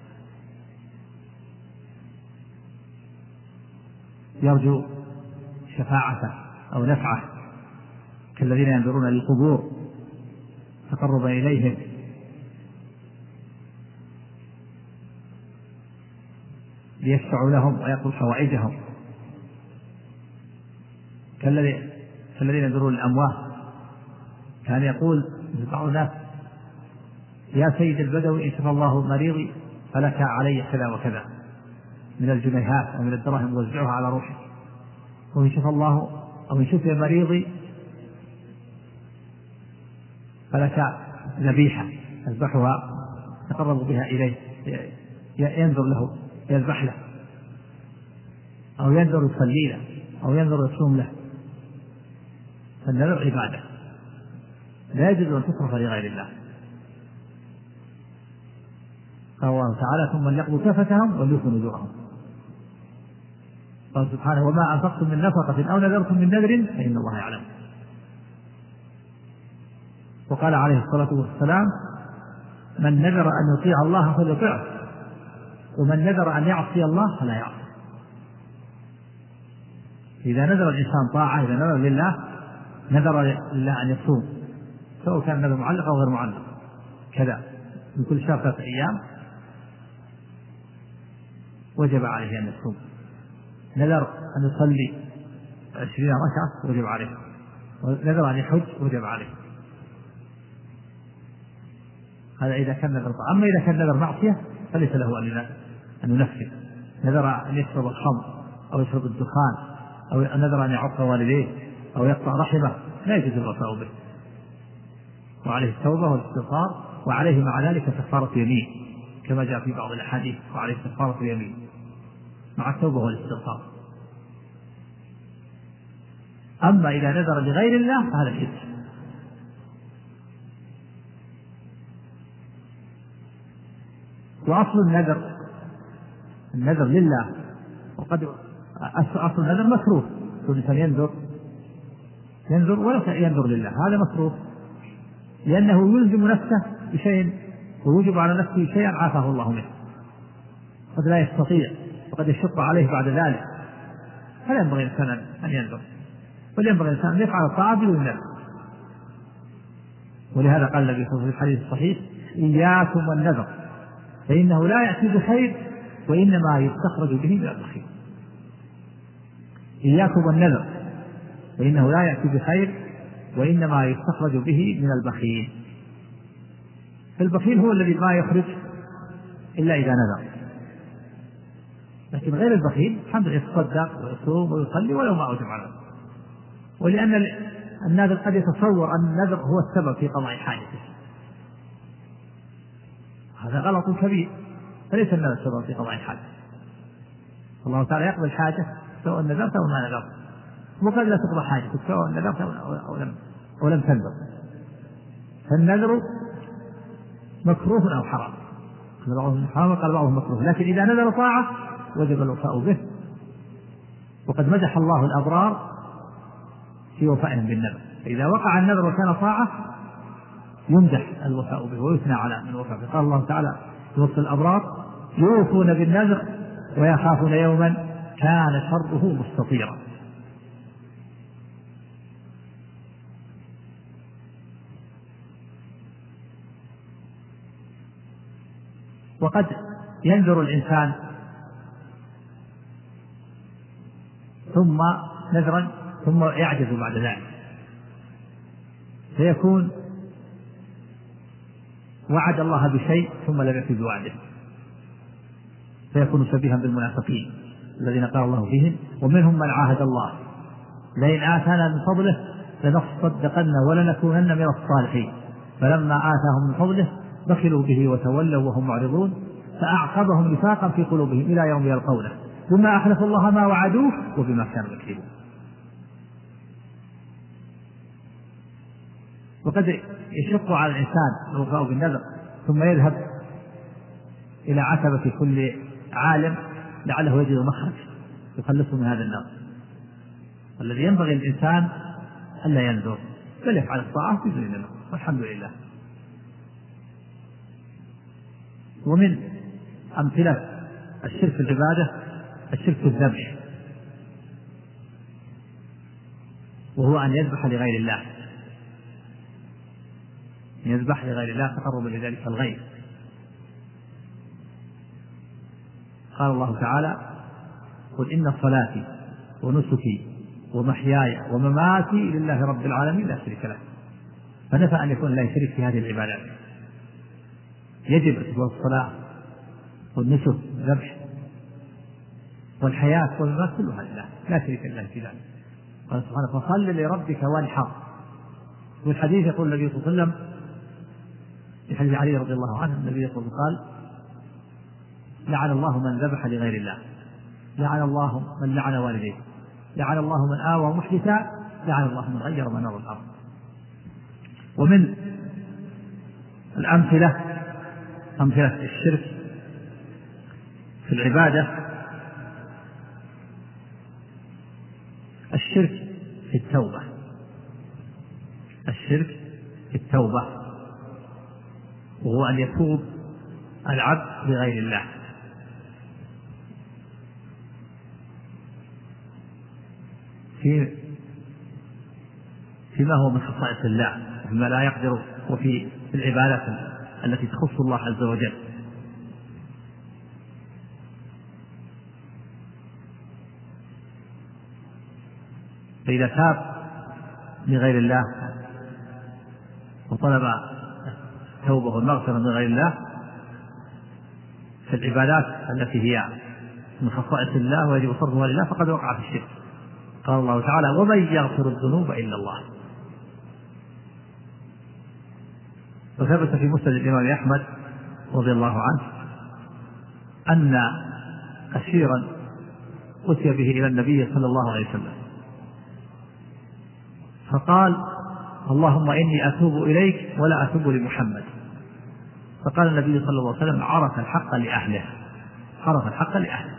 يرجو شفاعته أو نفعه، كالذين ينظرون للقبور تقربا إليهم، ليشفعوا لهم ويقضوا حوائجهم، كالذين ينظرون للأموات. كان يقول بعض الناس: يا سيد البدوي إن شفى الله مريضي فلك علي كذا وكذا من الجنيهات أو من الدراهم وزعها على روحي، وإن شفى الله أو إن شفي مريضي فلك ذبيحة أذبحها تقرب بها إليه، ينظر له يذبح له، أو ينظر يصلي له، أو ينظر يصوم له. فالنذر عبادة لا يجوز أن تصرف لغير الله. قال الله تعالى: ثم ليقضوا تفتهم وليوفوا نذورهم. قال سبحانه: وما أنفقتم من نفقة أو نذرتم من نذر فإن الله يعلم. وقال عليه الصلاة والسلام: من نذر أن يطيع الله فليطيعه، ومن نذر أن يعصي الله فلا يعصي. إذا نذر الإنسان طاعة، إذا نذر لله، نذر لله أن يصوم، سواء كان نذر معلق أو غير معلق، كذا من كل شهر 3 أيام وجب عليه أن يصوم. نذر أن يصلي 20 ركعة وجب عليه، ونذر أن يحج وجب عليه. هذا إذا كان نذر طاعة. أما إذا كان نذر معصية فليس له أن ينفذ. نذر أن يشرب الخمر أو يشرب الدخان، أو نذر أن يعق والديه أو يقطع رحمه، لا يجوز الوفاء به، وعليه التوبة والاستغفار، وعليه مع ذلك كفارة يمين كما جاء في بعض الأحاديث، وعليه كفارة يمين مع التوبة والاستغفار. أما إذا نذر لغير الله فهذا شرك. وأصل النذر لله، وقد أصل النذر مكروه، الإنسان ينذر ولا ينذر لله، هذا مكروه، لأنه يلزم نفسه بشيء ويوجب على نفسه شيئا عافاه الله منه، قد لا يستطيع وقد يشق عليه بعد ذلك، فلا ينبغي الإنسان أن ينذر، بل ينبغي الإنسان أن يفعل الطاعة بدون نذر. ولهذا قال النبي صلى الله عليه وسلم في الحديث الصحيح: إياكم والنذر فإنه لا يأتي بخير وإنما يستخرج به من البخيل. إياكم والنذر فإنه لا يأتي بخير وإنما يستخرج به من البخيل. فالبخيل هو الذي ما يخرج إلا إذا نذر، لكن غير البخيل الحمد لله يتصدق ويصوم ويصلي ولو ما أوجب عليه. ولأن الناذر قد يتصور أن النذر هو السبب في قضاء حاجته، هذا غلط كبير، فليس النذر السبب في قضاء الحاجة. الله تعالى يقضي الحاجة سواء نذرت أو ما نذرت، وقد لا تقضى حاجتك سواء نذرت أو لم تنذر. فالنذر مكروه أو حرام، قال بعضهم حرام قال بعضهم مكروه، لكن إذا نذر طاعة وجب الوفاء به. وقد مدح الله الأبرار في وفائهم بالنذر، فإذا وقع النذر وكان طاعة يمدح الوفاء به ويثنى على من وفى به. قال الله تعالى في وصف الأبرار: يوفون بالنذر ويخافون يوما كان شره مستطيرا. وقد ينذر الإنسان ثم نذرا ثم يعجز بعد ذلك، فيكون وعد الله بشيء ثم لم يفي بوعده، فيكون شبيها بالمنافقين الذين قال الله فيهم: ومنهم من عاهد الله لئن آتانا من فضله لنصدقن ولنكونن من الصالحين فلما آتاهم من فضله بخلوا به وتولوا وهم معرضون فأعقبهم نفاقا في قلوبهم إلى يوم يلقونه بما أخلفوا الله ما وعدوه وبما كانوا يكذبون. وقد يشق على الإنسان الوفاء بالنذر ثم يذهب إلى عتبة كل عالم لعله يجد مخرج يخلصه من هذا النار. الذي ينبغي الإنسان ألا ينذر بل يفعل الطاعة بدون نذر، والحمد لله. ومن أمثلة الشرك في العبادة الشرك في الذبح، وهو أن يذبح لغير الله، يذبح لغير الله تقرب لذلك الغير. قال الله تعالى: قل إن صلاتي ونسكي ومحياي ومماتي لله رب العالمين لا شريك له. فنفى أن يكون الله شريك في هذه العبادات. يجب أن تكون الصلاة والنسك والذبح والحياة والممات كلها لله لا شريك له في ذلك. قال سبحانه: فصل لربك وانحر. والحديث يقول النبي صلى الله عليه وسلم في حديث علي رضي الله عنه النبي قال: لعن الله من ذبح لغير الله، لعن الله من لعن والديه، لعن الله من آوى محدثا، لعن الله من غير منار الأرض. ومن أمثلة الشرك في العبادة الشرك في التوبة، الشرك في التوبة، وهو أن يتوب العبد لغير الله. فيما هو من خصائص الله وفيما لا يقدر، وفي العبادات التي تخص الله عز وجل. فإذا تاب لغير الله وطلب التوبة والمغفرة من غير الله في العبادات التي هي من خصائص الله ويجب صرفها لله فقد وقع في الشرك. قال الله تعالى: ومن يغفر الذنوب إلا الله. وثبت في مسند الإمام أحمد رضي الله عنه أن أسيرا أتي به إلى النبي صلى الله عليه وسلم فقال: اللهم إني أتوب إليك ولا أتوب لمحمد. فقال النبي صلى الله عليه وسلم: عرف الحق لأهله، عرف الحق لأهله.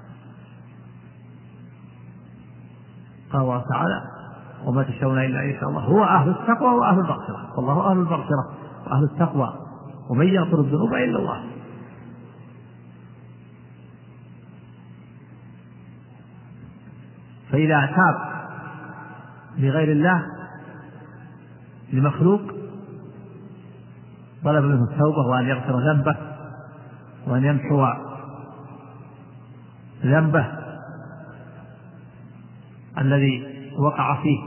قال الله تعالى: وما تشاءون إلا إن شاء الله هو أهل التقوى وأهل المغفرة، والله أهل المغفرة وأهل التقوى، ومن يغفر الذنوب إلا الله. فإذا تاب لغير الله لمخلوق طلب منه التوبة وأن يغفر ذنبه وأن يمحو ذنبه الذي وقع فيه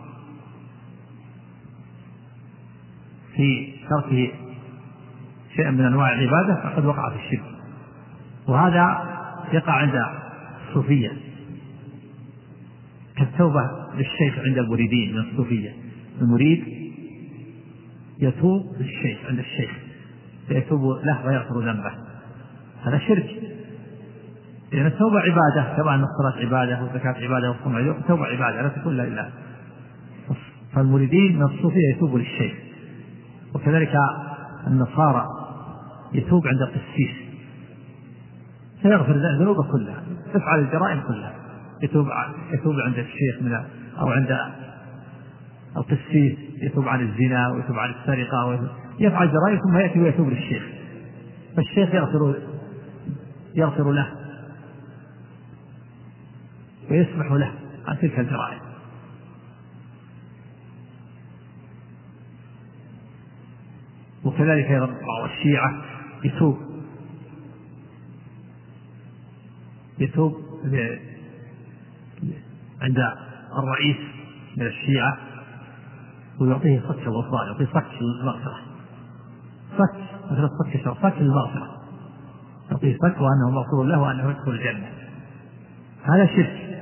في تركه شيئا من أنواع العبادة فقد وقع في الشرك. وهذا يقع عند الصوفية كالتوبة للشيخ عند المريدين من الصوفية. المريد يتوب للشيخ عند الشيخ فيتوب له ويغفر ذنبه، هذا شرك، لأن التوبة عبادة كما أن الصلاة عبادة والزكاة عبادة والصوم عبادة، التوبة عبادة لا تكون إلا لله. فالمريدين من الصوفية يتوبوا للشيخ. وكذلك النصارى يتوب عند القسيس فيغفر ذنوبه كلها، تفعل الجرائم كلها، يتوب عند الشيخ من أو عند القسيس، يتوب عن الزنا ويتوب عن السرقة يفعل جرائم ثم يأتي ويتوب للشيخ، فالشيخ يغفر له ويسمح له عن تلك الجرائم. وكذلك أيضا بعض الشيعة يتوب عند الرئيس من الشيعة ويعطيه صك الغفران، يعطيه صك المغفرة، صك مثل صك المغفرة، يعطيه صك وأنه مغفور له وأنه يدخل الجنة. هذا شرك.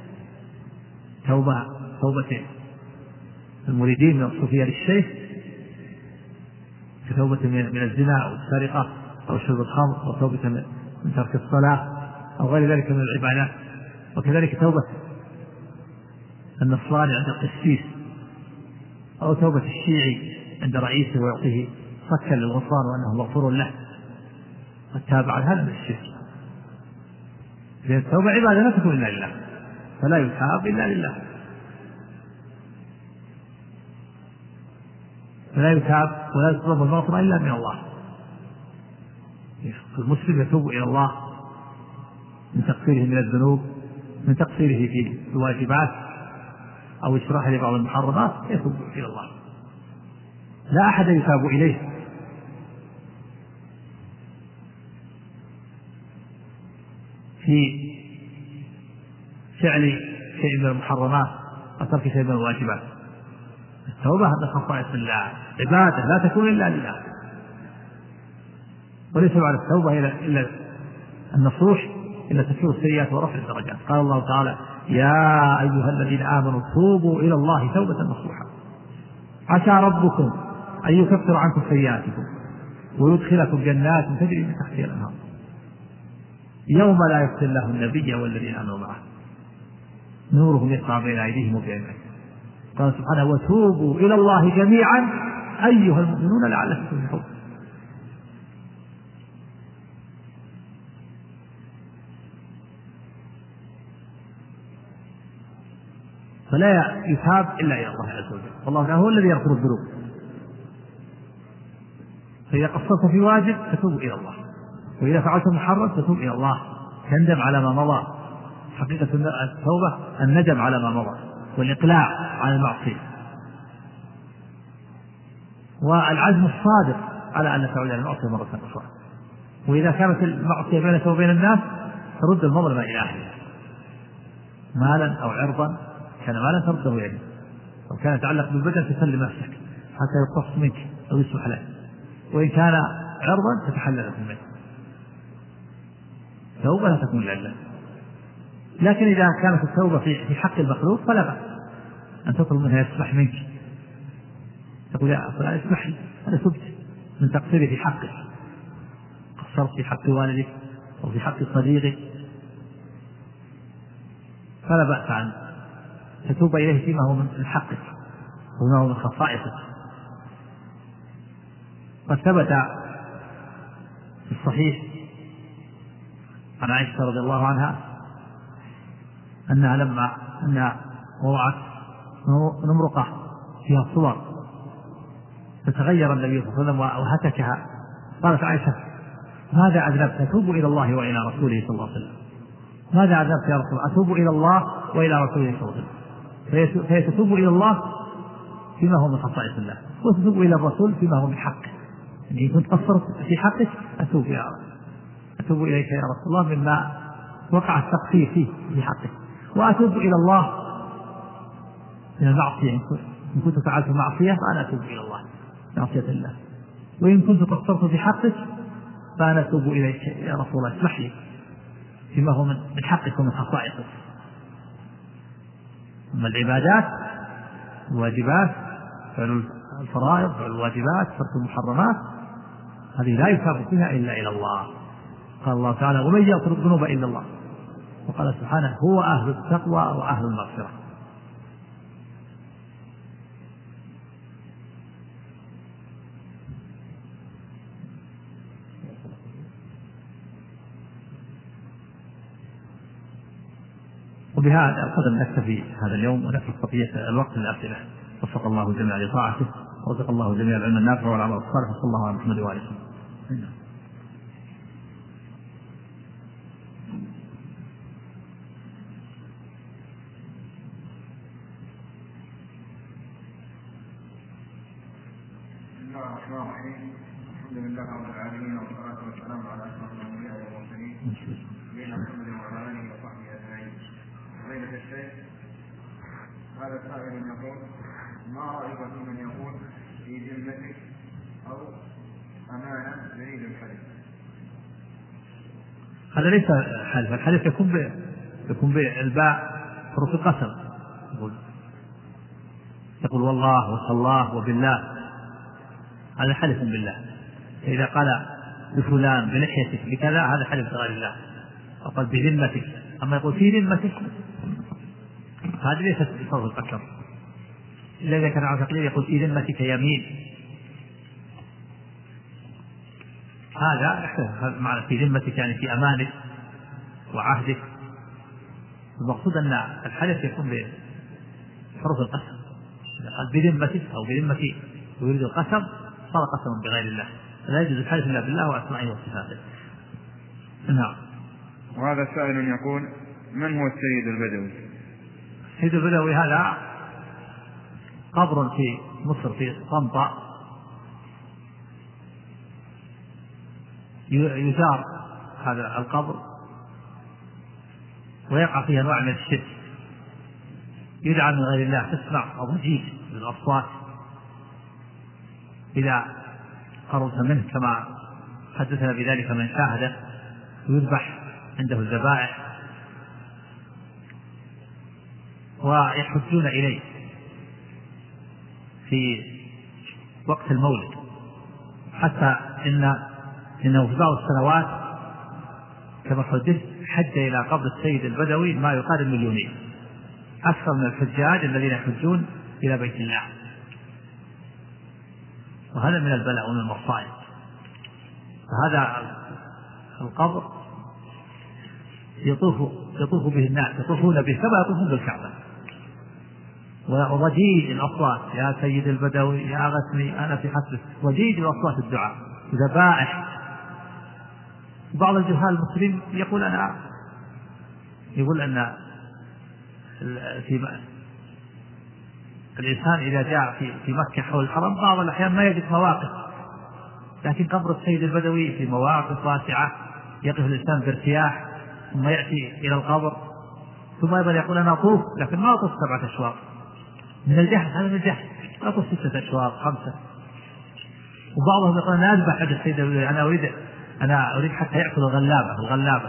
توبة المريدين من الصوفية للشيخ كتوبة من الزنا أو السرقة أو شرب الخمر، أو توبة من ترك الصلاة أو غير ذلك من العبادات. وكذلك توبة النصراني عند القسيس، أو توبة الشيعي عند رئيسه ويعطيه صكا للغفران وأنه مغفور له. والتابع هذا من الشرك، لأن التوبة عبادة لا تكون إلا لله، فلا يتاب إلا لله، فلا يتاب ولا يطلب المغفرة إلا من الله. المسلم يتوب إلى الله من تقصيره من الذنوب، من تقصيره في الواجبات أو إشراح لبعض المحرمات يتوب إلى الله، لا أحد يتاب إليه. في فعل شيء من المحرمات وترك شيء من الواجبات. التوبة هذا خصائص الله، عبادة لا تكون إلا لله، وليس بعد التوبة إلا النصوح إلا تكفير السيئات ورفع الدرجات. قال الله تعالى: يا أيها الذين آمنوا توبوا إلى الله توبة نصوحا عسى ربكم أن يكفر عنكم سيئاتكم ويدخلكم جنات تجري من تحتها الأنهار يوم لا يخزي الله النبي والذين آمنوا معه نورهم يسعى بين أيديهم وبأيمانهم. قال سبحانه: وتوبوا إلى الله جميعا أيها المؤمنون لعلكم تفلحون. فلا يتاب إلا إلى الله عز وجل، والله هو الذي يغفر الذنوب. فإذا قصرت في واجب تتوب إلى الله، وإذا فعلت محرم تتوب إلى الله، تندم على ما مضى. حقيقة التوبة الندم على ما مضى والإقلاع عن المعصية والعزم الصادق على أن لا تعود إلى المعصية مرة أخرى. وإذا كانت المعصية بينك وبين الناس ترد المظلمة إلى أهله، مالا أو عرضا كان مالا ترده إليه، أو كان يتعلق بالبدن تسلم نفسك حتى يقتص منك أو يسمح له، وإن كان عرضا تتحلل منه. توبة لا تكون لله. لكن إذا كانت التوبة في حق المخلوق فلا بأس أن تطلب منها يسمح منك، تقول: يا فلان اسمح لي، أنا تبت من تقصيري في حقك، قصرت في حق والدك أو في حق صديقك، فلا بأس أن تتوب إليه فيما هو من حقك وما هو من خصائصك. قد ثبت في الصحيح عن عائشة رضي الله عنها أنها لما وضعت نمرقة فيها صور فتغير النبي صلى الله عليه وسلم وهتكها، قالت عائشة: ماذا أذنبت؟ أتوب إلى الله وإلى رسوله صلى الله عليه وسلم. ماذا أذنبت يا رسول الله؟ أتوب إلى الله وإلى رسوله صلى الله عليه وسلم. فهي تتوب إلى الله فيما هو من خصائص الله، وتتوب إلى الرسول فيما هو من حقه. إن كنت قصرت في حقك أتوب إليك يا رسول الله مما وقع التقصير فيه في حقك، وأتوب إلى الله من المعصية. إن كنت فعلت معصية فأنا أتوب إلى الله معصية الله، وإن كنت قصرت في حقك فأنا أتوب إليك يا رسول الله، اسمح لي فيما هو من حقك ومن خصائصك. أما العبادات الواجبات، فعل الفرائض والواجبات، ترك المحرمات، هذه لا يثاب فيها إلا إلى الله. قال الله تعالى: ومن يغفر الذنوب إلا الله. وقال سبحانه: هو أهل التقوى وأهل المغفرة. وبهذا القدر نكتفي هذا اليوم ونفرق بقية الوقت للأسئلة. وفق الله جميعا لطاعته، ورزق الله جميع العلم النافع والعمل الصالح، وصلى الله على محمد وآله وسلم. الحمد لله رب العالمين، والصلاة والسلام على أشرف الأنبياء والمرسلين نبينا محمد وعلى آله وصحبه أجمعين. فضيلة الشيخ، هذا السائل يقول: ما رأيك في من يقول في ذمتك أو أمانة يريد الحلف؟ هذا ليس حلف. الحلف يكون بالباء حروف القسم، يقول والله وصلاه وبالله، هذا حلف بالله. إذا قال بفلان بلحيتك بكذا هذا حلف بغير الله، وقال بذمتك. أما يقول في ذمتك هذا ليست بصوت القسم، إلا إذا كان على تقليل يقول في ذمتك يمين، هذا يحتاج معنى في ذمتك يعني في أمانك وعهدك. المقصود أن الحلف يكون بحروف القسم، قال بذمتك أو بذمتي يريد القسم صار قسما بغير الله، لا يجوز الحلف إلا بالله وأسمائه وصفاته. نعم. وهذا سائل يقول: من هو السيد البدوي؟ السيد البدوي هذا قبر في مصر في طنطا يزار هذا القبر ويقع فيه أنواع من الشرك، يدعى من غير الله، تسمع ضجيج من الأصوات إذا قربت منه كما حدثنا بذلك من شاهده، ويذبح عنده الذبائح ويحجون إليه في وقت المولد، حتى إنه في بعض السنوات كما حدث حج إلى قبر السيد البدوي ما يقارب 2,000,000، أكثر من الحجاج الذين يحجون إلى بيت الله. وهذا من البلاء ومن المصائب. فهذا القبر يطوف به الناس، يطوفون به كما يطوفون بالكعبة، وضجيج الأصوات يا سيد البدوي يا غثني أنا في حسبك، ضجيج الأصوات الدعاء، ذبائح. بعض الجهال المسلمين يقول أن الإنسان إذا جاء في مكة حول الحرم بعض الأحيان ما يجد مواقف، لكن قبر السيد البدوي في مواقف واسعة يقف الإنسان بارتياح، ثم يأتي إلى القبر ثم أيضا يقول أنا أطوف، لكن ما أطوف 7 أشواط من الجهل، هذا من الجهل، أطوف 6 أشواط 5. وبعضهم يقول أنا أذبح عند السيد البدوي، أنا أريد حتى يأكل الغلابة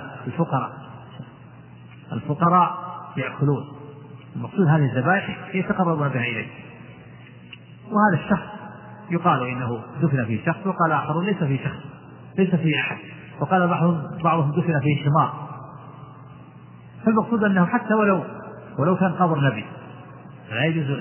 الفقراء يأكلون. المقصود هذه الذبائح يتقربون بها إليه. وهذا الشخص يقال إنه دفن فيه شخص، وقال آخر ليس فيه شخص، ليس فيه أحد، وقال بعضهم دفن فيه حمار. فالمقصود أنه حتى ولو كان قبر نبي لا يجوز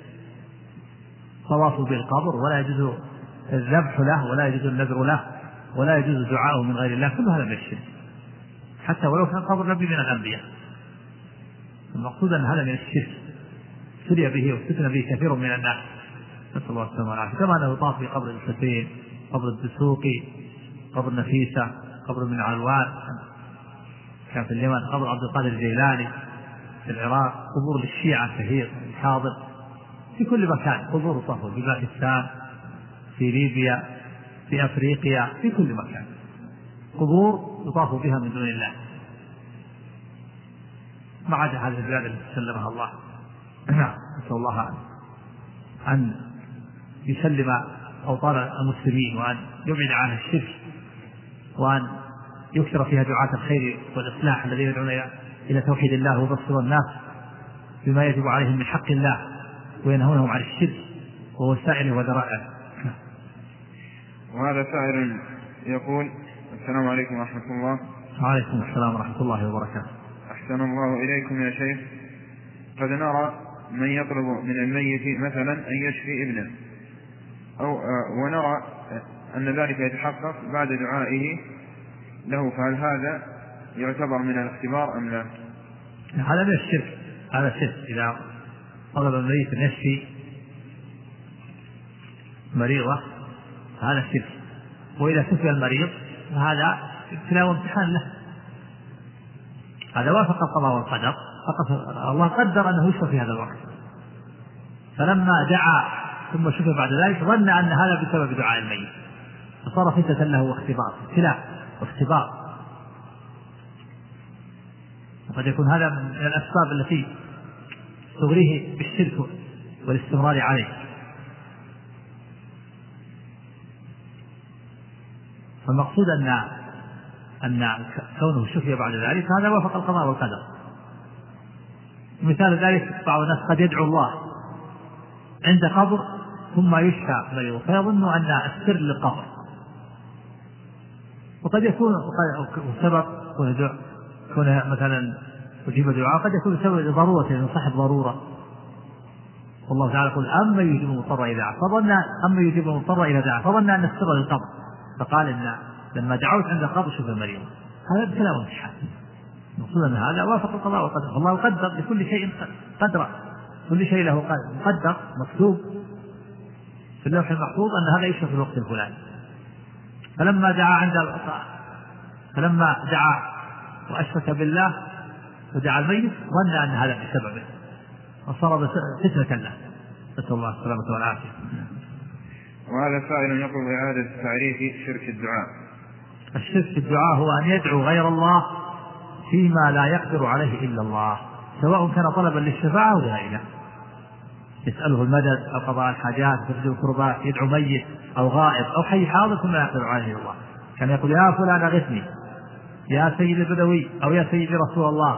طواف بالقبر، ولا يجوز الذبح له، ولا يجوز النذر له، ولا يجوز دعاءه من غير الله، كل هذا من الشرك حتى ولو كان قبر نبي من الأنبياء. المقصود أن هذا من الشرك سري به واستثنى به كثير من الناس، نسأل الله السلامة والعافية. كما أنه طاف في قبر الحسين، قبر الدسوقي، قبر نفيسة، قبر من علوان كان في اليمن، قبر عبد القادر الجيلاني في العراق، قبور للشيعة كثير الحاضر في كل مكان، قبور طافوا في باكستان، في ليبيا، في أفريقيا، في كل مكان قبور يطاف بها من دون الله، ما عدا هذه البلاد التي سلمها الله. نسأل الله أن يسلم أوطان المسلمين، وأن يبعد عنها الشرك، وأن يكثر فيها دعاة الخير والإصلاح الذين يدعون إلى توحيد الله وبصر الناس بما يجب عليهم من حق الله، وينهونهم عن الشرك ووسائله وذرائعه. وهذا سائل يقول: السلام عليكم ورحمة الله. وعليكم السلام ورحمة الله وبركاته. أحسن الله إليكم يا شيخ، قد نرى من يطلب من الميت مثلا أن يشفي ابنه، ونرى أن ذلك يتحقق بعد دعائه له، فهل هذا يعتبر من الاختبار أم لا؟ هذا من الشرك، هذا شرك. إذا طلب الميت أن يشفي مريضة هذا شرك، وإذا شفي المريض فهذا ابتلاء وامتحان له، هذا وافق القضاء والقدر، الله قدر أنه يشفى في هذا الوقت، فلما دعا ثم شفى بعد ذلك ظن أن هذا بسبب دعاء الميت، فصار فتنة له واختبار، ابتلاء واختبار. وقد يكون هذا من الأسباب التي تغريه بالشرك والاستمرار عليه. فالمقصود أن كونه شفي بعد ذلك هذا وافق القضاء والقدر. مثال ذلك بعض الناس قد يدعو الله عند قبر ثم يشفى مريض فيظن أن السر للقبر، وقد يكون سبب كون مثلا أجيب دعاء، قد يكون سبب ضرورة، يعني صاحب ضرورة. والله تعالى يقول: أما يجيب المضطر إذا دعا، فظن أن السر للقبر، فقال إن لما دعوت عند القبر شوف المريض، هذا ابتلاء وامتحان. المقصود أن هذا وافق القضاء والقدر، الله قدر لكل شيء قدرا، كل شيء له مقدر مكتوب في اللوح المحفوظ أن هذا يشفى في الوقت الفلاني. فلما دعا وأشرك بالله ودعا الميت ظن أن هذا بسببه، وصار فتنة له، نسأل الله السلامة والعافية. وهذا سائل يقول بإعادة تعريف شرك الدعاء. الشرك في الدعاء هو أن يدعو غير الله فيما لا يقدر عليه إلا الله، سواء كان طلبا للشفاعة أو غيره، يسأله المدد أو قضاء الحاجات تفرج الكربات، يدعو ميت أو غائب أو حي حاضر ثم لا يقدر عليه الله، كان يقول يا فلان أغثني، يا سيد البدوي، أو يا سيدي رسول الله،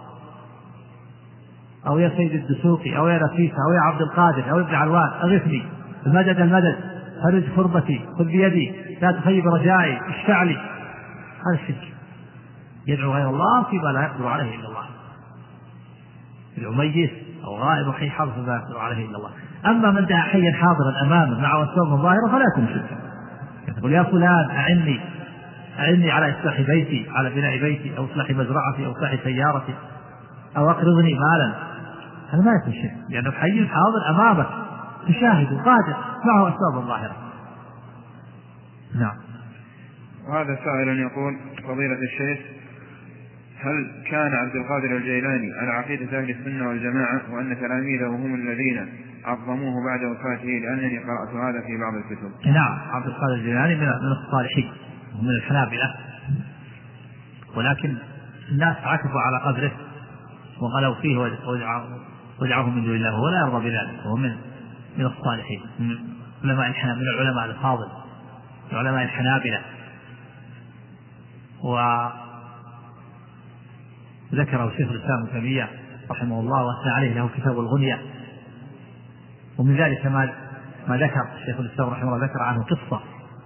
أو يا سيد الدسوقي، أو يا نفيسة، أو يا عبد القادر، أو ابن علوان أغثني، المدد المدد، فرج كربتي، خذ بيدي، لا تخيب رجائي، اشفع لي. هذا الشرك، يدعو غير الله فيما لا يقدر عليه إلا الله، يدعو ميت أو غائب أو حي حاضر فيما لا يقدر عليه إلا الله. أما من دعا حيا حاضرا أمامه مع أسباب ظاهرة فلا يكون شركا، يقول يا فلان أعني على إصلاح بيتي، على بناء بيتي، أو إصلاح مزرعتي، أو إصلاح سيارتي، أو أقرضني مالا، هذا ما يكون شرك، لأنه حي حاضر أمامك تشاهد قادر معه أسباب ظاهرة. نعم. وهذا سائل يقول فضيلة الشيخ، هل كان عبد القادر الجيلاني على عقيدة أهل السنة والجماعة وأن تلاميذه هم الذين عظموه بعد وفاته؟ لأنني قرأت هذا في بعض الكتب. نعم، عبد القادر الجيلاني من الصالحين ومن الحنابلة، ولكن الناس عكفوا على قدره وغلوا فيه ودعوه من دون الله، وهو لا يرضى بذلك، وهو من الصالحين، من العلماء الفاضل، من علماء الحنابلة. وذكره شيخ الإسلام ابن تيمية رحمه الله وأثنى عليه، له كتاب الغنية. ومن ذلك ما ذكر شيخ الإسلام رحمه الله، ذكر عنه قصة،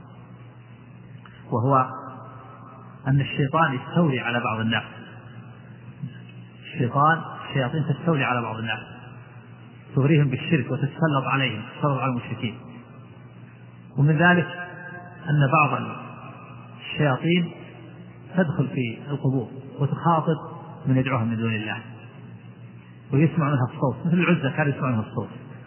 وهو أن الشيطان يستولي على بعض الناس، الشياطين تستولي على بعض الناس، تغريهم بالشرك وتتسلط عليهم، تتسلط على المشركين. ومن ذلك أن بعض الشياطين تدخل في القبور وتخاطب من يدعوهم من دون الله، ويسمع منها الصوت، مثل العزة كان يسمع منها الصوت،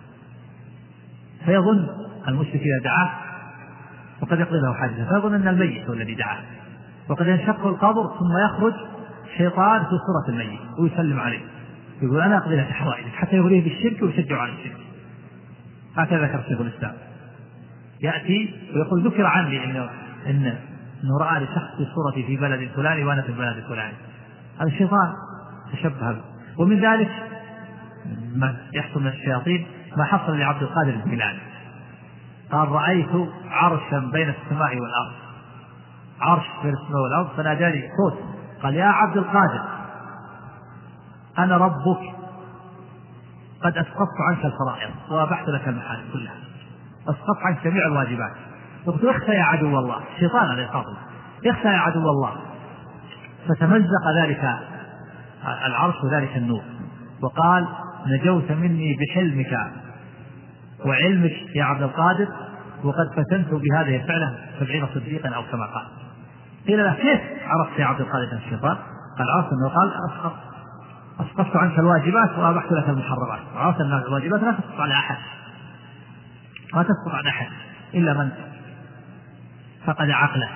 فيظن المشرك إذا دعاه وقد يقضي له حاجته، فيظن أن الميت هو الذي دعاه، وقد ينشق القبر ثم يخرج شيطان في صورة الميت ويسلم عليه، يقول أنا أقضي لك حوائجك، حتى يغريه بالشرك ويشجع على الشرك. هكذا ذكر شيخ الإسلام، يأتي ويقول ذكر عني إنه رأى لشخص في صورتي في بلد فلاني وأنا في البلد الفلاني. هذا الشيطان تشبه به. ومن ذلك ما يحصل من الشياطين ما حصل لعبد القادر الجيلاني، قال رأيت عرشا بين السماء والأرض، عرش بين السماء والأرض، فناداني صوت قال يا عبد القادر أنا ربك، قد أسقطت عنك الفرائض وأبحت لك المحارم كلها، أسقطت عنك جميع الواجبات. قلت اخشى يا عدو الله، الشيطان هذا يخاطب، اخشى يا عدو الله. فتمزق ذلك العرش وذلك النور، وقال نجوت مني بحلمك وعلمك يا عبد القادر، وقد فتنت بهذه الفعلة 70 صديقا أو كما قال. قيل له كيف عرفت يا عبد القادر أن الشيطان؟ قال عرفت أنه قال أسقطت عنك الواجبات وأبحت لك المحرمات. عرفت أن الواجبات لا تسقط على أحد، ما تسقط على أحد إلا من فقد عقله.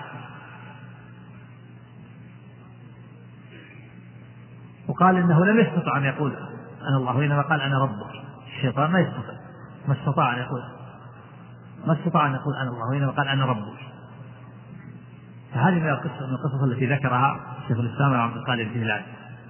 وقال إنه لم يستطع أن يقول أنا الله، وإنما قال أنا ربك. الشيطان ما استطاع أن يقول أنا الله، وإنما قال أنا ربك. فهذه من القصص التي ذكرها شيخ الإسلام عبد القادر الجيلاني،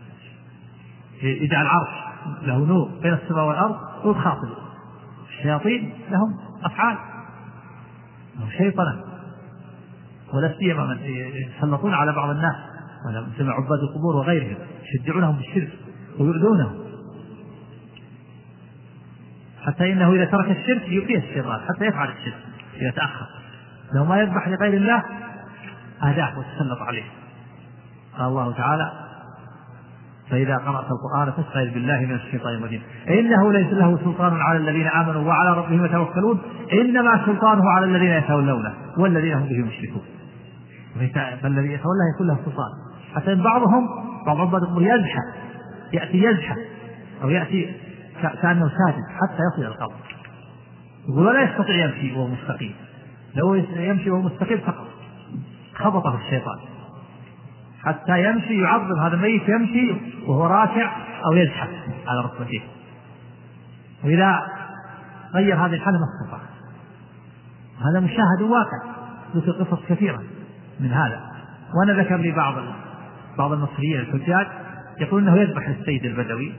يجعل العرش له نور بين السماء والأرض ويخاطب الشياطين، لهم أفعال، لهم شيطنة، ولا سيما من يسلطون على بعض الناس مثل عباد القبور وغيرهم، يشجعونهم بالشرك ويؤذونهم، حتى إنه إذا ترك الشرك يؤذيه الشيطان حتى يفعل الشرك إذا تأخر، لو ما يذبح لغير الله أهداه وتسلط عليه. قال الله تعالى فإذا قرأت القرآن فاستعذ بالله من الشيطان الرجيم إنه ليس له سلطان على الذين آمنوا وعلى ربهم يتوكلون إنما سلطانه على الذين يتولونه والذين هم به مشركون. فالذي يتولى يكون له سلطان، حتى إن بعض عباد القبور يزحف أو يأتي كأنه ساجد حتى يصل القبر، يقول لا يستطيع يمشي وهو مستقيم، لو يمشي وهو مستقيم فقط خبطه الشيطان، حتى يمشي يعظم هذا الميت، يمشي وهو راكع أو يزحف على ركبتيه. وإذا غير هذه الحالة ما استطاع. هذا مشاهد واقع، ذكر قصص كثيرة من هذا. وأنا ذكر لي بعض المصريين الحجاج يقول أنه يذبح السيد البدوي،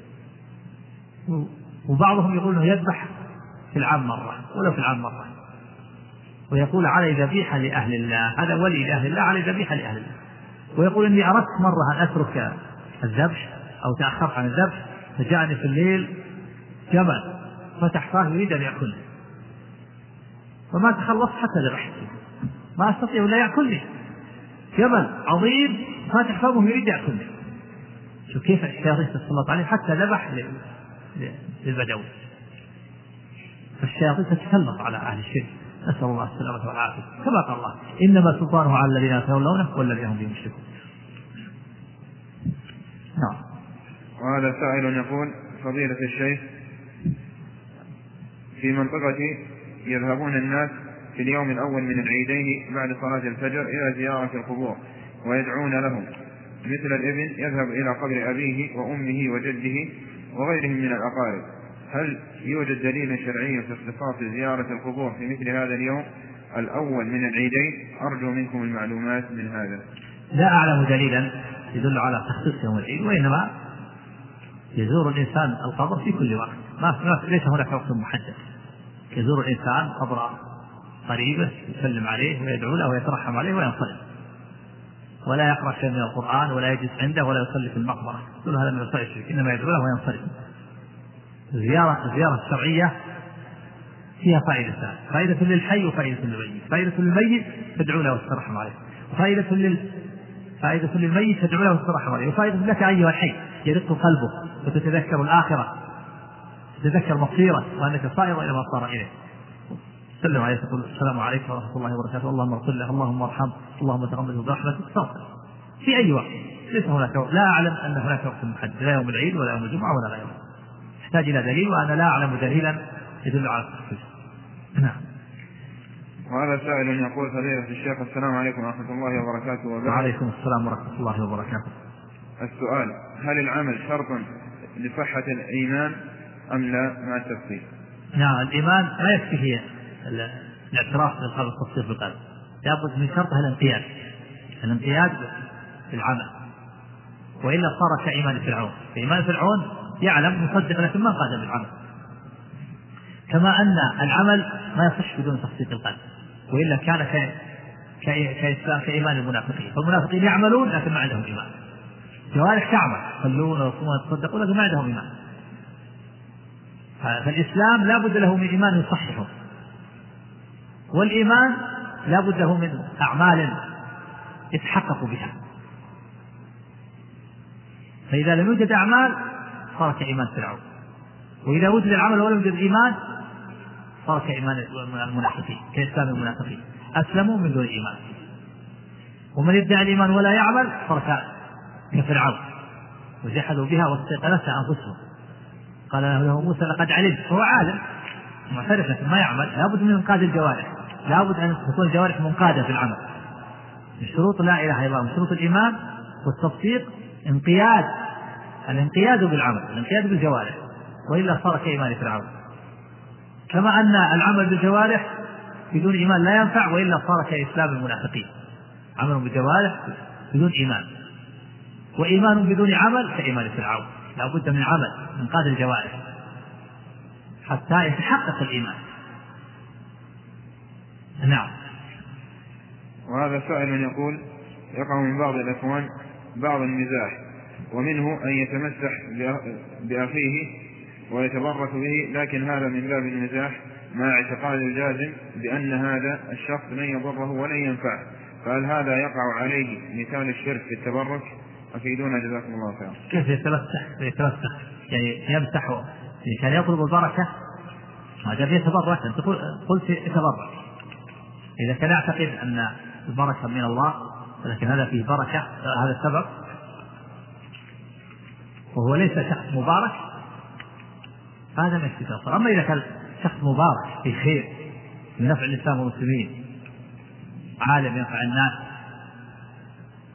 وبعضهم يقول أنه يذبح في العام مرة ولو في العام مرة، ويقول علي ذبيحة لأهل الله، هذا ولي لأهل الله علي ذبيحة لأهل الله. ويقول إني أردت مرة أن أترك الذبح أو تأخرت عن الذبح، فجاءني في الليل جمل فتح فاه يريد أن يأكلني، فما تخلصت حتى ذبحت، ما أستطيع ولا يأكلني، جمل عظيم فاتح فمه يريد يأكلني. شوف كيف الشياطين تسلط عليه حتى ذبح للبدوي. فالشياطين تتسلط على أهل الشرك، نسأل الله السلامة والعافية. كما قال الله إنما سلطانه على الذين يتولونه والذين هم به مشركون. نعم. وهذا سائل يقول: فضيلة الشيخ، في منطقتي يذهبون الناس في اليوم الأول من العيدين بعد صلاة الفجر إلى زيارة القبور ويدعون لهم، مثل الابن يذهب إلى قبر أبيه وأمه وجده وغيرهم من الأقارب. هل يوجد دليل شرعي في اختصاص زيارة القبور في مثل هذا اليوم الأول من العيدين؟ أرجو منكم المعلومات من هذا. لا أعلم دليلا يدل على تخصيص يوم العيد، وإنما يزور الإنسان القبر في كل وقت، ليس هناك وقت محدد. يزور الإنسان قبر قريبه يسلم عليه ويدعو له ويترحم عليه وينصرف، ولا يقرأ شيء من القرآن ولا يجلس عنده ولا يصلي في المقبرة، كل هذا من وسائل الشرك، إنما يدعو له وينصرف. الزيارة الشرعية فيها فائدة للحي وفائدة للميت. فائدة للميت تدعو له وتترحم عليه، فائدة للميت تدعو له وتترحم عليه، وفائدة لك أيها الحي يرق قلبه وتتذكر الآخرة، تتذكر مصيرك وأنك صائر إلى ما صار إليه. سلم عليه تقول السلام عليكم ورحمة الله وبركاته، اللهم اغفر له، اللهم ارحمه، اللهم تغمده برحمتك، تصل في أي وقت. ليس هناك وقت، لا أعلم أن هناك وقت محدد، لا يوم العيد ولا يوم الجمعة ولا غيره. يحتاج إلى دليل، وأنا لا أعلم دليلا يدل على التخصيص. نعم. وهذا سائل يقول: فضيلة الشيخ، السلام عليكم ورحمة الله وبركاته. وعليكم السلام ورحمة الله وبركاته. السؤال: هل العمل شرط لصحة الإيمان أم لا، مع التفصيل؟ نعم، الإيمان لا يكفيه الاعتراف بالقلب والتصديق بالقلب، لابد من شرطها الانقياد بالعمل، وإلا صار كإيمان فرعون. فإيمان فرعون يعلم مصدق لكن ما قاد بالعمل. كما أن العمل ما يصح بدون تصديق القلب، وإلا كان كإيمان المنافقين. فالمنافقين يعملون لكن ما عندهم إيمان، جوارح تعمل، يصلون ويصومون ويتصدقون لكن ما عندهم إيمان. فالإسلام لا بد له من إيمان يصححه، والإيمان لا بد له من أعمال يتحقق بها. فإذا لم يوجد أعمال صار كإيمان فرعون، وإذا وجد العمل ولم يوجد الإيمان صار كإيمان المنافقين، كإسلام المنافقين، أسلموا من دون إيمان. ومن يدعي الإيمان ولا يعمل صار كفرعون، وجحدوا بها واستيقنتها أنفسهم. قال له موسى: لقد علمت. هو عالم معترف لكن ما يعمل. لابد من انقاذ الجوارح، لابد أن تكون الجوارح منقادة في العمل. من شروط لا إله إلا الله، من شروط الإيمان والتصديق الانقياد بالعمل، الانقياد بالجوارح، وإلا صار كإيمان فرعون. كما أن العمل بالجوارح بدون إيمان لا ينفع، وإلا صار كإسلام المنافقين، عمل بالجوارح بدون إيمان، وإيمان بدون عمل كإيمان فرعون. لا بد من عمل انقاذ الجوارح حتى يتحقق الإيمان. نعم. وهذا سائل يقول: يقع من بعض الإخوان بعض المزاح، ومنه أن يتمسح بأخيه ويتبرك به، لكن هذا من باب المزاح مع اعتقاد الجازم بأن هذا الشخص لن يضره ولن ينفعه، فهل هذا يقع عليه مثال الشرك في التبرك؟ أفيدونا جزاكم الله خيرا. كيف يتمسح يعني يمسحه؟ كان يطلب البركة، ما جاء يتبرك. أنت قلت يتبرك، إذا كان يعتقد أن البركة من الله ولكن هذا فيه بركة، هذا السبب، وهو ليس شخص مبارك، هذا ما يستطيع. أما إذا كان شخص مبارك في خير من نفع الإسلام والمسلمين، عالم ينفع الناس،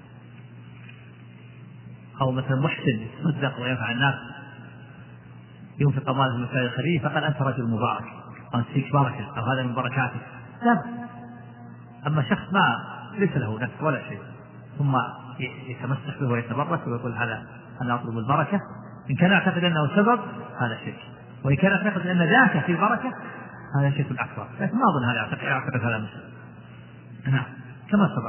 أو مثلا محسن يصدق وينفع الناس، ينفق أمواله في المساجد الخيرية فقال أنت رجل مبارك أو أنت فيك بركة أو هذا من بركاتك، لا. أما شخص ما ليس له نفس ولا شيء ثم يتمسك به ويتبرك ويقول هذا أنا أطلب البركة، إن كان يعتقد أنه سبب هذا شرك، وإن كان يعتقد أن ذاك في بركة هذا شرك أكبر، لكن ما أظن هذا يعتقد هذا مسلم. نعم كما سبق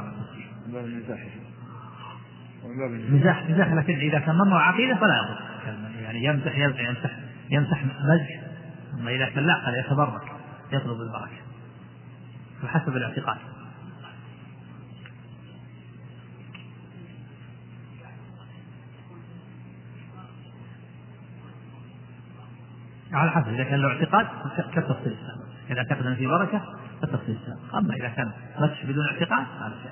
مزاح، لكن إذا كان منه عقيدة فلا يضر، يعني يمسح مزح، أما إذا كان لا فلا يتبرك يطلب البركة بحسب الاعتقاد. على حسب، إذا كان له اعتقاد كالتفصيل السابق، إذا اعتقد أن في بركة كالتفصيل السابق، أما إذا كان مسح بدون اعتقاد هذا شيء.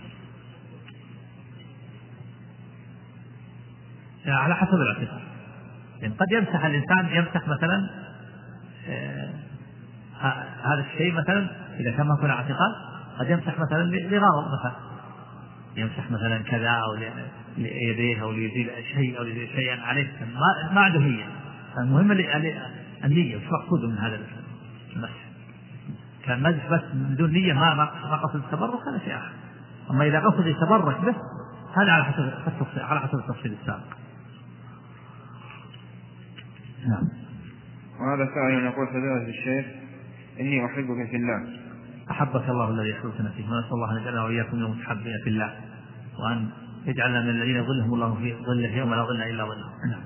على حسب الاعتقاد، يعني قد يمسح الإنسان يمسح مثلا هذا الشيء مثلا إذا كان ما يكون اعتقاد قد يمسح مثلا لغرض، مثلا يمسح مثلا كذا أو ليديه أو ليزيل شيء أو ليزيل شيئا عليه ما عنده نية. المهم النية وش مقصود من هذا المسح. كان مزح بس من دون نية ما قصد التبرك هذا شيء آخر. أما إذا قصد يتبرك به هذا على حسب التفصيل السابق. نعم. وهذا سائل يقول فضيلة الشيخ إني أحبك في الله. أحبك الله الذي يحببنا فيه، ونسأل الله أن يجعلنا وإياكم من المتحبين في الله، وأن يجعلنا من الذين يظلهم الله في ظله يوم لا ظل إلا ظله. نعم.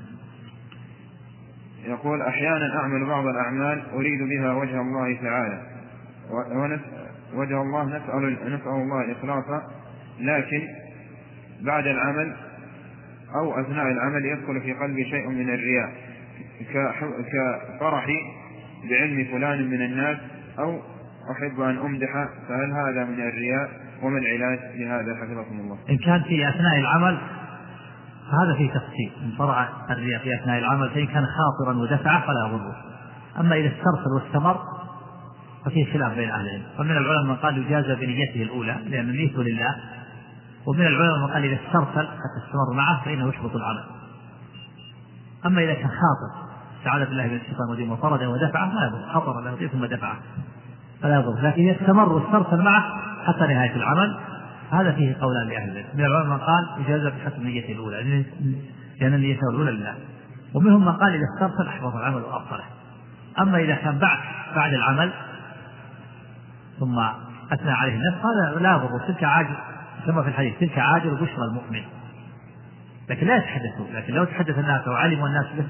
يقول أحيانا أعمل بعض الأعمال أريد بها وجه الله تعالى وجه الله، نسأل الله الإخلاص، لكن بعد العمل أو أثناء العمل يدخل في قلبي شيء من الرياء كفرحي بعلم فلان من الناس، أو أحب أن أمدح، فهل هذا من الرياء؟ وما العلاج لهذا حفظكم الله؟ إن كان في أثناء العمل فهذا فيه تفصيل، إن فرع الرياء في أثناء العمل فإن كان خاطرا ودفعه فلا يضره، أما إذا استرسل واستمر ففيه خلاف بين أهل العلم، ومن العلماء من قال يجازى بنيته الأولى لأن نيته لله، ومن العلماء من قال إذا استرسل حتى استمر معه فإنه يحبط العمل. أما إذا كان خاطر استعاذ بالله من الشيطان الرجيم وطرده ودفعه لا يضر، خطر له ثم دفعه فلا يضر، لكن يستمر واسترسل معه حتى نهاية العمل هذا فيه قولان لأهل العلم. من العلماء من قال يجازى بحسب نيته الأولى لأن نيته الأولى لله، ومنهم من قال إذا استرسل أحبط العمل وأبطله. أما إذا كان بعد العمل ثم أثنى عليه النفس هذا لا يضر، تلك عاجل كما في الحديث تلك عاجل بشرى المؤمن، لكن لا يتحدثوا. لكن لو تحدث الناس وعلموا الناس به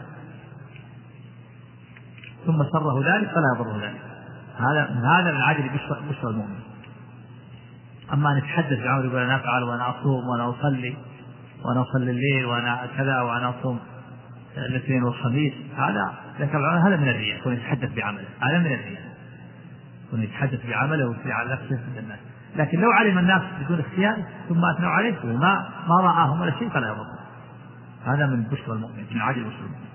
ثم سره ذلك فلا يضره ذلك، هذا من عاجل بشرى المؤمن. أما نتحدث بعمل يقول أنا أفعل وأنا أصوم وأنا أصلي وأنا أصلي الليل وأنا كذا وأنا أصوم الاثنين والخميس، هذا هذا من الرياء، يكون يتحدث بعمله، هذا من الرياء، يكون يتحدث بعمله ويثني على نفسه من الناس. لكن لو علم الناس بدون اختيار ثم أثنوا عليه وما رآهم ولا شيء فلا يضر، هذا من بشرى المؤمن، من عاجل بشرى المؤمن.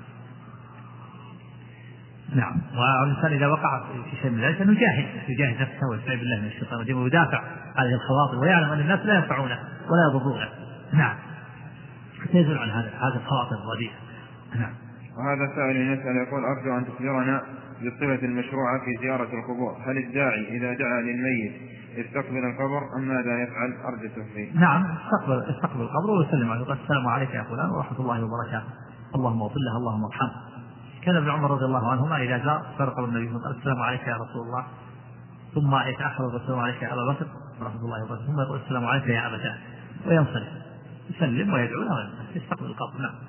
نعم. والإنسان إذا وقع في شيء من ذلك يجاهد نفسه ويستعيذ بالله من الشيطان الرجيم ويدافع هذه الخواطر، ويعلم أن الناس لا ينفعونه ولا يضرونه. نعم. حتى يزول عن هذا الخواطر الرديئة. نعم. وهذا سائل يسأل يقول أرجو أن تخبرنا بالصفة المشروعة في زيارة القبور، هل الداعي إذا دعا للميت يستقبل القبر أم ماذا يفعل؟ أرجو التفصيل. نعم، استقبل القبر ويسلم عليه، السلام عليك يا فلان ورحمة الله وبركاته، اللهم اغفر له اللهم ارحمه. كان ابن عمر رضي الله عنهما إذا جاء فرق النبي قال السلام عليك يا رسول الله، ثم يتأخر السلام عليك يا أبا بكر ورحمة الله وبركاته، ثم يقول السلام عليك يا أبتاه، وينصرف يسلم ويدعو له يستقبل القبر. نعم.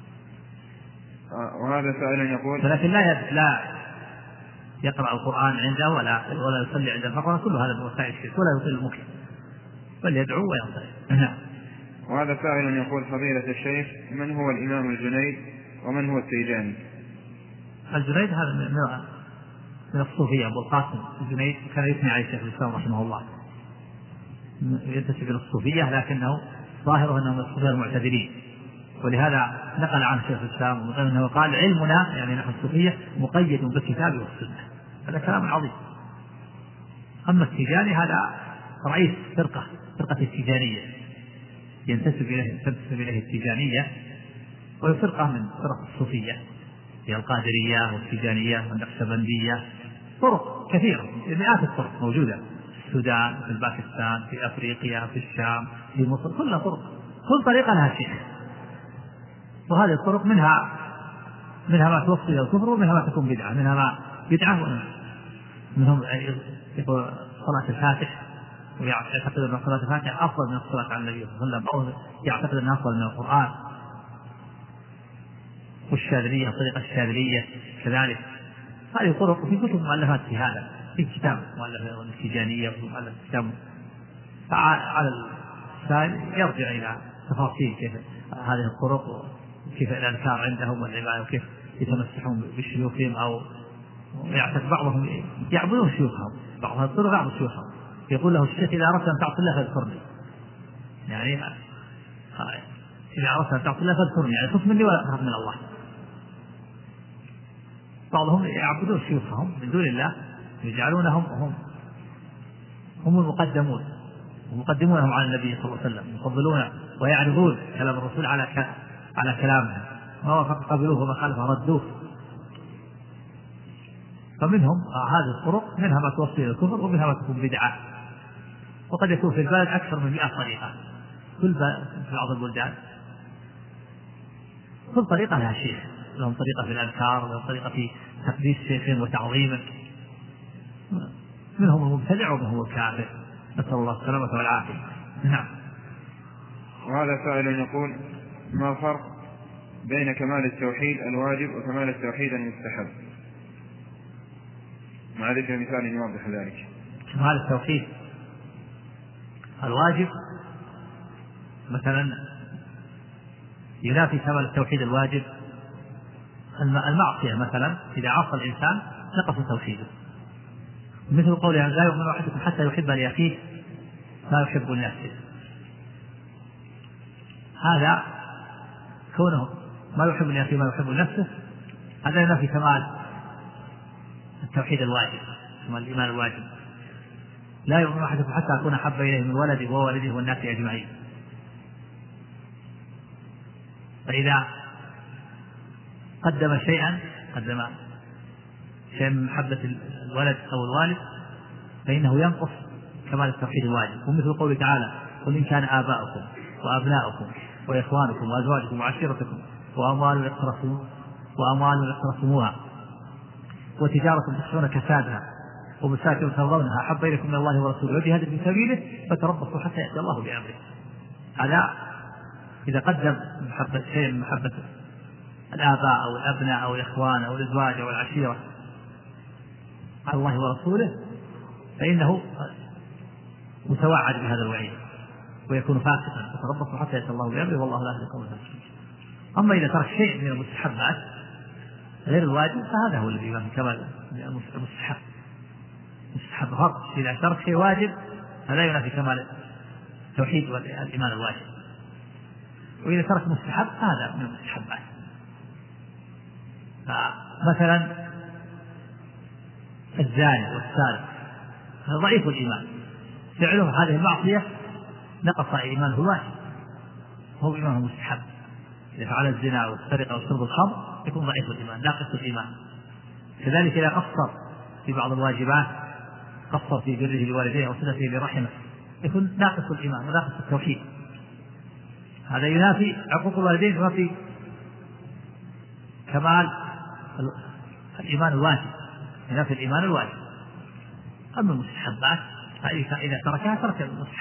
وهذا سائل يقول لكن لا يقرأ القرآن عنده ولا يصلي عند الفقرة، كل هذا من وسائل الشرك ولا يطيل المكر، بل يدعو وينصرف. وهذا سائل يقول فضيلة الشيخ من هو الإمام الجنيد ومن هو التيجاني؟ الجنيد هذا من الصوفية، أبو القاسم الجنيد كان يثني عليه الشيخ الإسلام رحمه الله، ينتسب إلى الصوفية لكنه ظاهره أنه من الصوفية المعتدلين، ولهذا نقل عنه شيخ الإسلام أنه قال علمنا يعني نحن الصوفية مقيد بالكتاب والسنة، هذا كلام عظيم. أما التيجاني هذا رئيس فرقة التيجانية ينتسب إليه التيجانية، وهي فرقة من فرق الصوفية هي القادرية والتيجانية والنقشبندية، طرق كثيرة، مئات الطرق موجودة في السودان، في باكستان، في أفريقيا، في الشام، في مصر، كلها طرق، كل طريقة لها شيخ. وهذه الطرق منها ما توصل إلى الكفر، ومنها ما تكون بدعة، منها ما بدعة، منهم يقول صلاة الفاتح ويعتقد أن صلاة الفاتح أفضل من الصلاة على النبي صلى الله عليه وسلم، أو يعتقد أنها أفضل من القرآن. والشاذلية، طريقة الشاذلية كذلك، هذه طرق في كتب مؤلفات في هذا، في كتاب مؤلف التيجانية ومؤلف كتاب. فعلى السائل يرجع إلى تفاصيل كيف هذه الطرق، وكيف الأذكار عندهم والعبادة، وكيف يتمسحون بشيوخهم، أو يعتقد بعضهم يعبدون شيوخهم، بعض الطرق يعبد شيوخهم، يقول له الشيخ إذا أردت أن تعصي الله فاذكرني، يعني إذا أردت أن تعصي الله فاذكرني، يعني خف مني ولا تخاف من الله. بعضهم يعبدون شيوخهم من دون الله، يجعلونهم هم المقدمون، ومقدمونهم على النبي صلى الله عليه وسلم، يفضلون ويعرضون كلام الرسول على كلامهم، ما وافق قبلوه وما خالفه ردوه. فمنهم هذه الطرق، منها ما توصل إلى الكفر، ومنها ما تكون بدعة، وقد يكون في البلد أكثر من 100 طريقة، في بعض البلدان كل طريقة لها شيخ، لهم طريقة في الأذكار، ولهم طريقة في تقديس شيخهم وتعظيمه، منهم المبتدع ومنهم الكافر، نسأل الله السلامة والعافية. نعم. وهذا سائل يقول: ما الفرق بين كمال التوحيد الواجب وكمال التوحيد المستحب؟ مع ذكر مثال يوضح ذلك. كمال التوحيد الواجب مثلا ينافي كمال التوحيد الواجب المعصية، مثلا إذا عصى الإنسان نقص توحيده، مثل قوله: لا يؤمن أحدكم حتى يحب لأخيه ما يحب لنفسه. هذا كونه ما يحب لأخيه ما يحب لنفسه، هذا ينافي كمال التوحيد الواجب، كمال الإيمان الواجب. لا يؤمن أحدكم حتى أكون أحب إليه من ولده ووالده والناس أجمعين. فإذا قدم شيئا من محبة الولد أو الوالد فإنه ينقص كمال التوحيد الواجب. ومثل قوله تعالى: قل إن كان آباؤكم وأبناؤكم وإخوانكم وأزواجكم وعشيرتكم وأموال اقترفتموها وتجارة تخشون كسادها ومساكن ترضونها أحب إليكم من الله ورسوله وجهاد في سبيله فتربصوا حتى يأتي الله بأمره. هذا إذا قدم شيء من محبة الآباء أو الأبناء أو الإخوان أو الأزواج أو العشيرة على الله ورسوله فإنه متوعد بهذا الوعيد ويكون فاسقا، فتربصوا حتى يأتي الله بأمره والله لا يهدي القوم الفاسقين. أما إذا ترك شيء من المستحبات غير الواجب فهذا هو الذي ينافي كمال المستحب فقط. إذا ترك شيء واجب هذا ينافي كمال التوحيد والإيمان الواجب، وإذا ترك مستحب هذا من المستحبات. مثلا الزاني والسارق ضعيف الإيمان، فعله هذه المعصية نقص إيمانه الواجب، هو إيمانه مستحب. إذا فعل الزنا أو السرقة أو شرب الخمر يكون ضعيف الإيمان ناقص الإيمان. كذلك إذا قصر في بعض الواجبات، قصر في بره لوالديه أو صلته لرحمه يكون ناقص الإيمان وناقص التوحيد. هذا ينافي عقوق الوالدين، ينافي كمال الإيمان الواجب، ينافي الإيمان الواجب. أما المستحبات إذا تركها ترك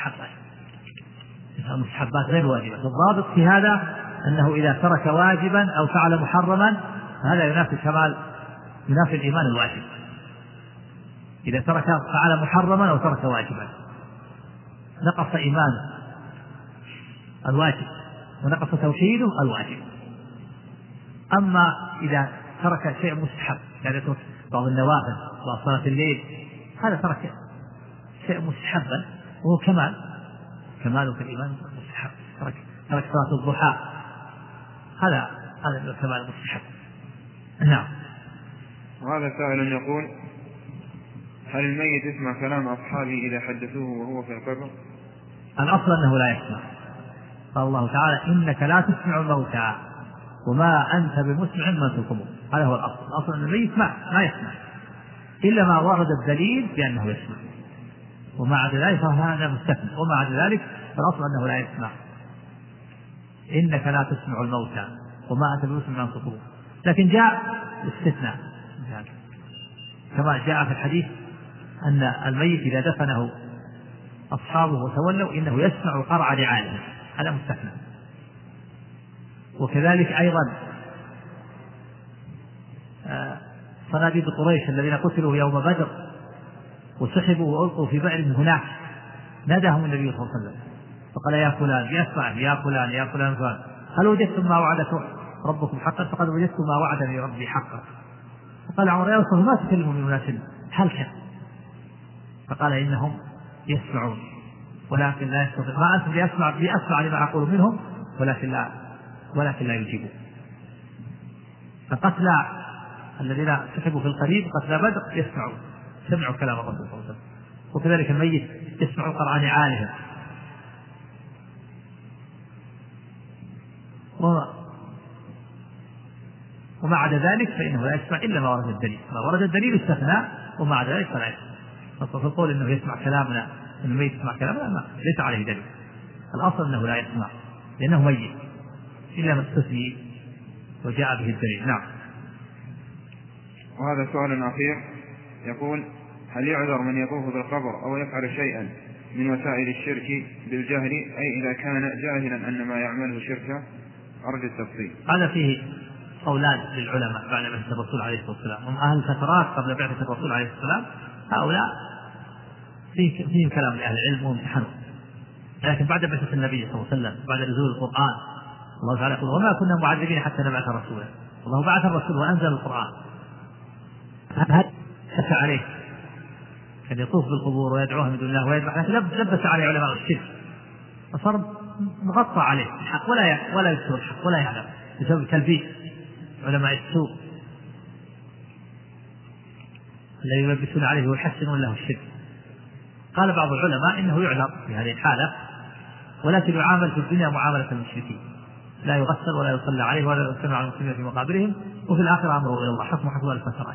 المستحبات غير واجبة. الضابط في هذا أنه إذا ترك واجبا أو فعل محرما هذا ينافي الإيمان الواجب. إذا فعل محرما أو ترك واجبا نقص إيمانه الواجب ونقص توحيده الواجب. أما إذا ترك شيء مستحب، يعني ترك بعض النوافل وصلاة الليل، هذا ترك شيء مستحبا وهو كماله في الإيمان مستحب. ترك صلاة الضحى هذا كمال المستحب. نعم. وهذا سائل يقول: هل الميت يسمع كلام أصحابه إذا حدثوه وهو في القبر؟ الأصل أنه لا يسمع. قال الله تعالى: إنك لا تسمع الموتى وما أنت بمسمع من في القبور. هذا هو الأصل. الأصل أن الميت ما يسمع إلا ما ورد الدليل بأنه يسمع، وما عدا ذلك فهذا مستثنى. وما عدا ذلك فالأصل أنه لا يسمع. إنك لا تسمع الموتى وما أنت بمسمع من تطلب. لكن جاء استثناء كما جاء في الحديث أن الميت إذا دفنه أصحابه وتولوا إنه يسمع قرع نعاله، هذا مستثنى. وكذلك أيضا صناديد قريش الذين قتلوا يوم بدر وسحبوا وألقوا في بئر هناك، ناداهم النبي صلى الله عليه وسلم فقال يا فلان بأسمع يا فلان يا فلان فلان هل وجدتم ما وعدكم ربكم حقا؟ فقد وجدتم ما وعدني ربي حقا. فقال عمر يا رسول الله ما تكلموا من أناس هلكا؟ فقال إنهم يسمعون ولكن لا يستطيع، ما أنتم بأسمع لما أقول منهم ولكن لا يجيبون. فقتلى الذين سحبوا في القريب قتلى بدر سمعوا كلام الرسول صلى الله عليه وسلم. وكذلك الميت يسمع قرع نعالهم. وما عدا ذلك فإنه لا يسمع إلا ما ورد الدليل. ما ورد الدليل استثناء، وما عدا ذلك فلا يسمع. فالقول إنه يسمع كلامنا إن الميت يسمع كلامنا ليس عليه دليل. الأصل أنه لا يسمع لأنه ميت إلا ما استثني وجاء به الدليل. نعم. وهذا سؤال أخير يقول: هل يعذر من يطوف بالقبر أو يفعل شيئا من وسائل الشرك بالجهل، أي إذا كان جاهلا أن ما يعمله شركا؟ أرجو التفصيل. هذا فيه قولان للعلماء بعد بعثة الرسول عليه الصلاة والسلام. هم أهل الفترات قبل بعثة الرسول عليه الصلاة والسلام هؤلاء فيهم كلام لأهل العلم وامتحنوا، لكن بعد بعثة النبي صلى الله عليه وسلم بعد نزول القرآن الله تعالى يقول: وما كنا معذبين حتى نبعث رسولا. الله بعث الرسول وأنزل القرآن، هذا شك عليه كان يطوف بالقبور ويدعوها من دون الله ويذبح، لكن لبس عليه علماء الشرك فصار مغطى عليه الحق ولا يذكر الحق ولا يعلم بسبب تلبيس علماء السوء الذي يلبسون عليه ويحسنون له الشرك. قال بعض العلماء إنه يعذر في هذه الحالة، ولكن يعامل في الدنيا معاملة المشركين، لا يغسل ولا يصلى عليه ولا يجتمع على المسلمين في مقابرهم، وفي الآخرة أمره إلى الله حكم الفترات.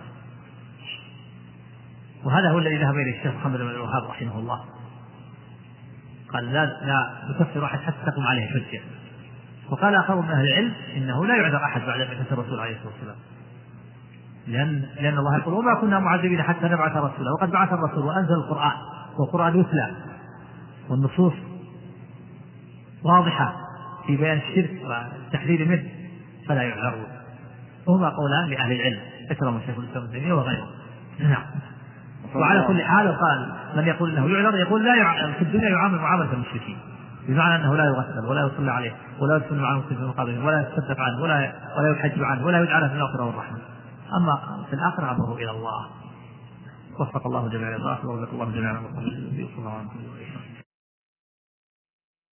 وهذا هو الذي ذهب إليه الشيخ محمد بن الوهاب رحمه الله، قال لا يكفر أحد حتى تقوم عليه حجة. وقال آخر من أهل العلم إنه لا يعذر أحد بعد بعثة الرسول عليه الصلاة والسلام، لأن الله يقول: وما كنا معذبين حتى نبعث رسولا، وقد بعث الرسول وأنزل القرآن، والقرآن يتلى والنصوص واضحة في بيان الشرك والتحذير منه، فلا يعذرون. وهما قولان لأهل العلم ذكرهم الشيخ الإسلام ابن تيمية وغيره. نعم. وعلى كل حال قال من يقول انه يعذر يقول لا يعلم في الدنيا يعامل معاملة المشركين، بمعنى انه لا يغسل ولا يصلى عليه ولا يدفن مع المسلمين في مقابرهم ولا يتصدق عنه ولا يحج عنه ولا يجعله في المغفرة والرحمة. اما في الاخره امره الى الله. وفق الله جميعا لله، ووفق الله جميعا.